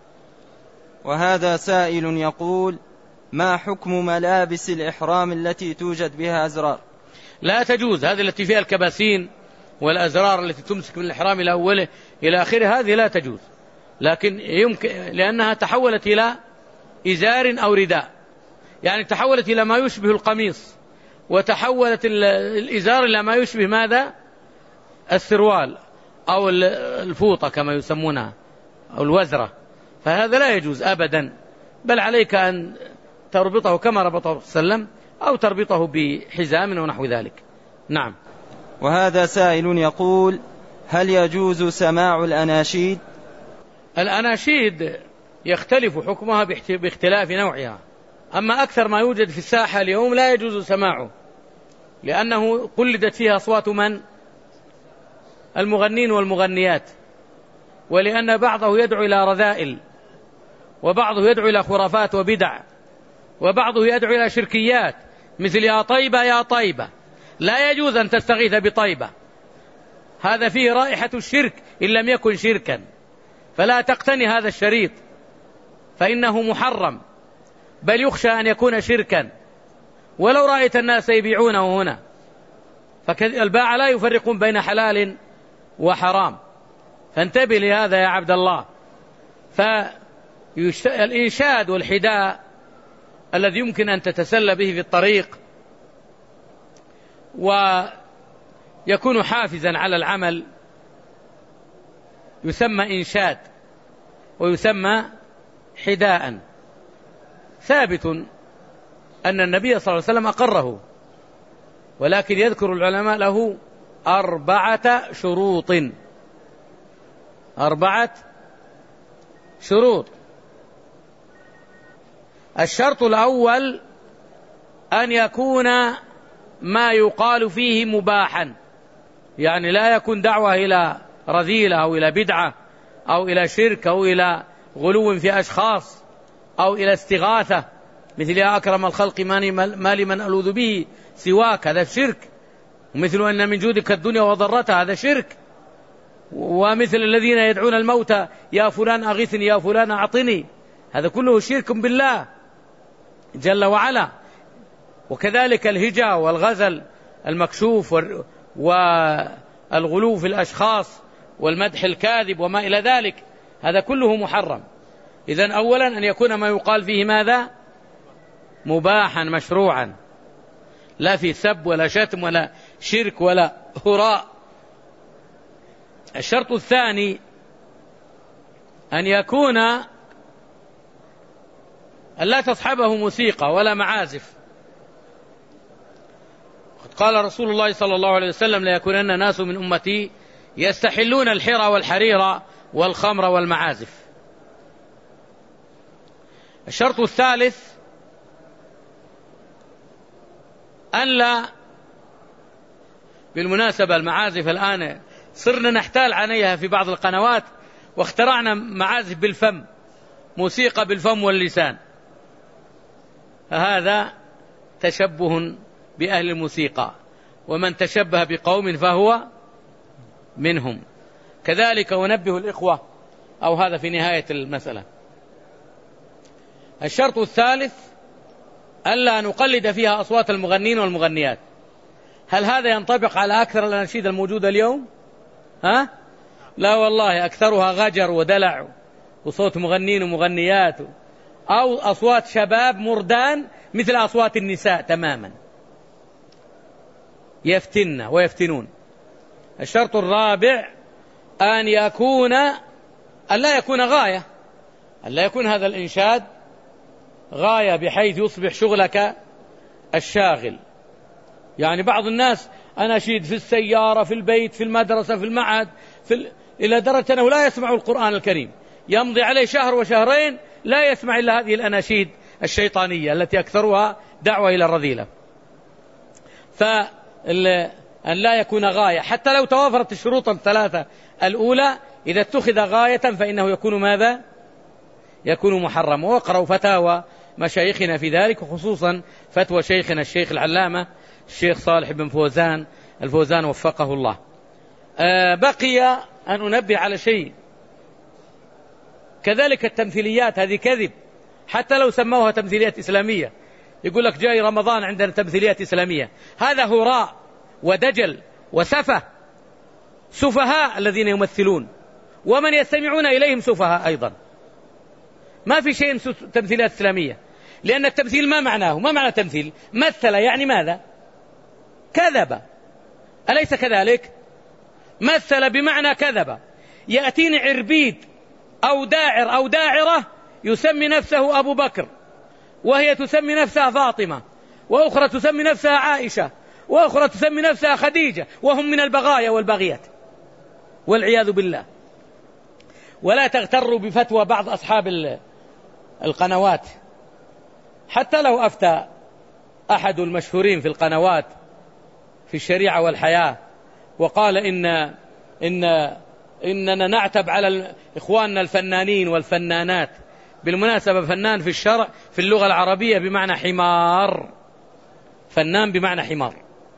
وهذا سائل يقول: ما حكم ملابس الإحرام التي توجد بها أزرار؟ لا تجوز. هذه التي فيها الكباسين والأزرار التي تمسك من الإحرام إلى أوله إلى آخره هذه لا تجوز، لكن يمكن لأنها تحولت إلى إزار أو رداء، يعني تحولت إلى ما يشبه القميص، وتحولت الإزار إلى ما يشبه ماذا؟ السروال أو الفوطة كما يسمونها أو الوزرة. فهذا لا يجوز أبدا، بل عليك أن تربطه كما ربطه صلى الله عليه وسلم أو تربطه بحزام ونحو ذلك. نعم. وهذا سائل يقول: هل يجوز سماع الأناشيد؟ الأناشيد يختلف حكمها باختلاف نوعها، أما أكثر ما يوجد في الساحة اليوم لا يجوز سماعه، لأنه قلدت فيها أصوات من؟ المغنين والمغنيات، ولأن بعضه يدعو إلى رذائل، وبعضه يدعو إلى خرافات وبدع، وبعضه يدعو إلى شركيات مثل يا طيبة يا طيبة. لا يجوز أن تستغيث بطيبة، هذا فيه رائحة الشرك إن لم يكن شركا، فلا تقتني هذا الشريط فإنه محرم، بل يخشى أن يكون شركا ولو رأيت الناس يبيعونه هنا. فالباعة لا يفرقون بين حلال وحرام، فانتبه لهذا يا عبد الله. فالإنشاد والحداء الذي يمكن أن تتسلى به في الطريق ويكون حافزا على العمل يسمى إنشاد ويسمى حداء، ثابت أن النبي صلى الله عليه وسلم أقره، ولكن يذكر العلماء له أربعة شروط أربعة شروط. الشرط الأول أن يكون ما يقال فيه مباحا، يعني لا يكون دعوة إلى رذيلة أو إلى بدعة أو إلى شرك أو إلى غلو في أشخاص أو إلى استغاثة مثل يا أكرم الخلق ما لمن ألوذ به سواك، هذا شرك. ومثل أن من جودك الدنيا وضرتها، هذا شرك. ومثل الذين يدعون الموتى يا فلان أغثني يا فلان أعطني، هذا كله شرك بالله جل وعلا. وكذلك الهجا والغزل المكشوف والغلو في الأشخاص والمدح الكاذب وما إلى ذلك، هذا كله محرم. إذن أولا أن يكون ما يقال فيه ماذا؟ مباحا مشروعا، لا في سب ولا شتم ولا شرك ولا هراء. الشرط الثاني أن يكون أن لا تصحبه موسيقى ولا معازف. قال رسول الله صلى الله عليه وسلم: لا يكونن ناس من أمتي يستحلون الحرى والحرير والخمر والمعازف. الشرط الثالث أن لا، بالمناسبة المعازف الآن صرنا نحتال عليها في بعض القنوات، واخترعنا معازف بالفم، موسيقى بالفم واللسان، فهذا تشبه بأهل الموسيقى، ومن تشبه بقوم فهو منهم. كذلك ونبه الإخوة، أو هذا في نهاية المسألة. الشرط الثالث ألا نقلد فيها أصوات المغنين والمغنيات. هل هذا ينطبق على أكثر الأناشيد الموجودة اليوم؟ ها؟ لا والله، أكثرها غجر ودلع وصوت مغنين ومغنيات، أو أصوات شباب مردان مثل أصوات النساء تماما، يفتن ويفتنون. الشرط الرابع أن يكون أن لا يكون غاية، أن لا يكون هذا الإنشاد غاية بحيث يصبح شغلك الشاغل. يعني بعض الناس أناشيد في السيارة، في البيت، في المدرسة، في المعهد، في ال... إلى درجة أنه لا يسمع القرآن الكريم، يمضي عليه شهر وشهرين لا يسمع إلا هذه الأناشيد الشيطانية التي أكثرها دعوة إلى الرذيلة. فأن لا يكون غاية، حتى لو توافرت الشروط الثلاثة الأولى، إذا اتخذ غاية فإنه يكون ماذا؟ يكون محرم. واقرأوا فتاوى مشايخنا في ذلك، وخصوصا فتوى شيخنا الشيخ العلامة الشيخ صالح بن فوزان الفوزان وفقه الله. آه بقي أن أنبه على شيء، كذلك التمثيليات هذه كذب، حتى لو سموها تمثيليات إسلامية، يقول لك جاي رمضان عندنا تمثيليات إسلامية، هذا هراء ودجل وسفه، سفهاء الذين يمثلون، ومن يستمعون إليهم سفهاء أيضا. ما في شيء تمثيلات إسلامية، لأن التمثيل ما معناه، ما معنى تمثيل؟ مثل يعني ماذا؟ كذب، أليس كذلك؟ مثل بمعنى كذب. يأتيني عربيد أو داعر أو داعرة يسمي نفسه أبو بكر، وهي تسمي نفسها فاطمة، وأخرى تسمي نفسها عائشة، وأخرى تسمي نفسها خديجة، وهم من البغايا والبغيات والعياذ بالله. ولا تغتروا بفتوى بعض أصحاب القنوات، حتى لو أفتى أحد المشهورين في القنوات في الشريعة والحياة وقال إن إن إننا نعتب على إخواننا الفنانين والفنانات. بالمناسبة فنان في الشرع في اللغة العربية بمعنى حمار، فنان بمعنى حمار.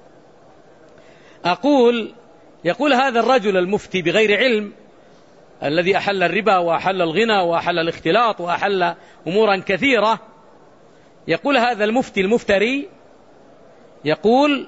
أقول يقول هذا الرجل المفتي بغير علم الذي أحل الربا وأحل الغنى وأحل الاختلاط وأحل أمورا كثيرة، يقول هذا المفتي المفتري، يقول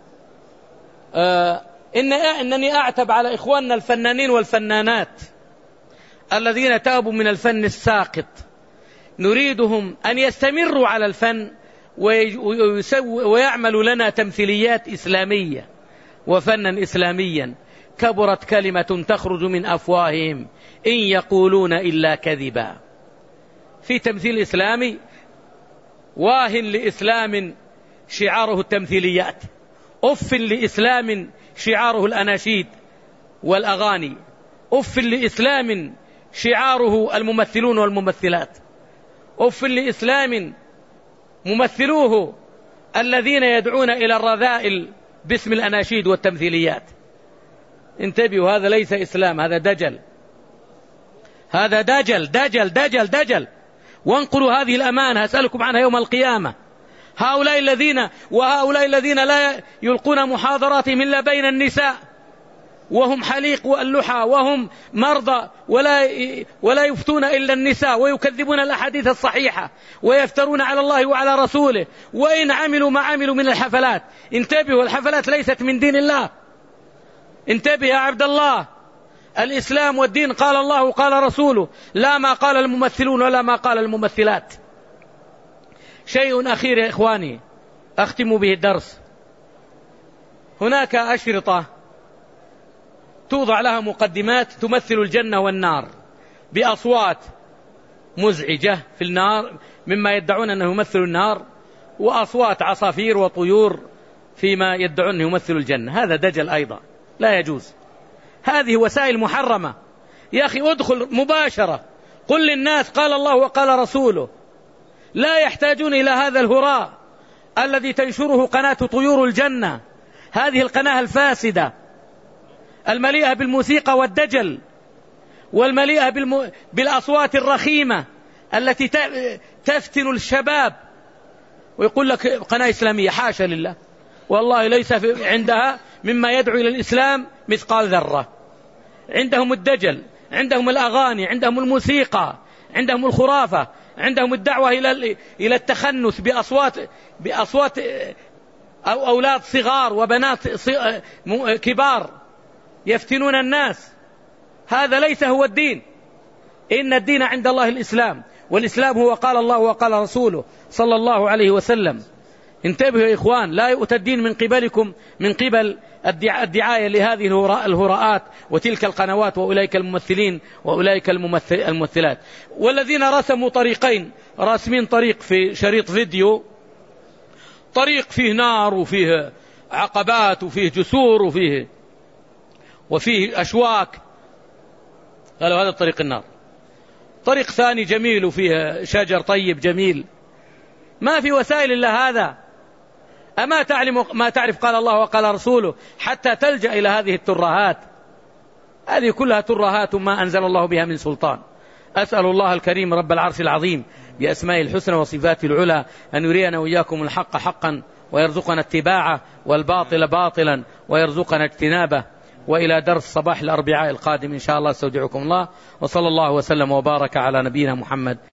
آه إن إنني أعتب على إخواننا الفنانين والفنانات الذين تابوا من الفن الساقط، نريدهم أن يستمروا على الفن ويعملوا لنا تمثيليات إسلامية وفنا إسلاميا. كبرت كلمة تخرج من أفواههم إن يقولون إلا كذبا. في تمثيل إسلامي واهن لإسلام شعاره التمثيليات، أف لإسلام شعاره الأناشيد والأغاني، أف لإسلام شعاره الممثلون والممثلات، أف لإسلام ممثلوه الذين يدعون إلى الرذائل باسم الأناشيد والتمثيليات. انتبهوا، هذا ليس إسلام، هذا دجل، هذا دجل دجل دجل دجل. وانقلوا هذه الأمانة أسألكم عنها يوم القيامة. هؤلاء الذين وهؤلاء الذين لا يلقون محاضراتهم إلا بين النساء، وهم حليق واللحى، وهم مرضى، ولا ولا يفتون إلا النساء، ويكذبون الأحاديث الصحيحة، ويفترون على الله وعلى رسوله، وإن عملوا ما عملوا من الحفلات. انتبهوا، الحفلات ليست من دين الله. انتبه يا عبد الله، الإسلام والدين قال الله وقال رسوله، لا ما قال الممثلون ولا ما قال الممثلات. شيء أخير يا إخواني أختم به الدرس. هناك أشرطة توضع لها مقدمات تمثل الجنة والنار بأصوات مزعجة في النار مما يدعون أنه يمثل النار، وأصوات عصافير وطيور فيما يدعون أنه يمثل الجنة. هذا دجل أيضا لا يجوز. هذه وسائل محرمة. يا أخي ادخل مباشرة، قل للناس قال الله وقال رسوله، لا يحتاجون إلى هذا الهراء الذي تنشره قناة طيور الجنة، هذه القناة الفاسدة المليئة بالموسيقى والدجل، والمليئة بالم... بالأصوات الرخيمة التي تفتن الشباب، ويقول لك قناة إسلامية. حاشا لله، والله ليس في عندها مما يدعو إلى الإسلام مثقال ذرة. عندهم الدجل، عندهم الأغاني، عندهم الموسيقى، عندهم الخرافة، عندهم الدعوة إلى إلى التخنث بأصوات بأصوات أو أولاد صغار وبنات كبار يفتنون الناس. هذا ليس هو الدين. إن الدين عند الله الإسلام، والإسلام هو قال الله وقال رسوله صلى الله عليه وسلم. انتبهوا يا إخوان، لا يؤتى الدين من قبلكم من قبل الدعاية لهذه الهراءات وتلك القنوات وأولئك الممثلين وأولئك الممثلات. والذين رسموا طريقين، راسمين طريق في شريط فيديو، طريق فيه نار وفيه عقبات وفيه جسور وفيه وفيه أشواك، قالوا هذا طريق النار. طريق ثاني جميل وفيه شجر طيب جميل. ما في وسائل إلا هذا. أما تعلم ما تعرف قال الله وقال رسوله حتى تلجأ إلى هذه الترهات؟ هذه كلها ترهات ما أنزل الله بها من سلطان. أسأل الله الكريم رب العرش العظيم بأسمائه الحسنى وصفاته العلى أن يرينا وإياكم الحق حقا ويرزقنا اتباعه، والباطل باطلا ويرزقنا اجتنابه. وإلى درس صباح الأربعاء القادم إن شاء الله استودعكم الله، وصلى الله وسلم وبارك على نبينا محمد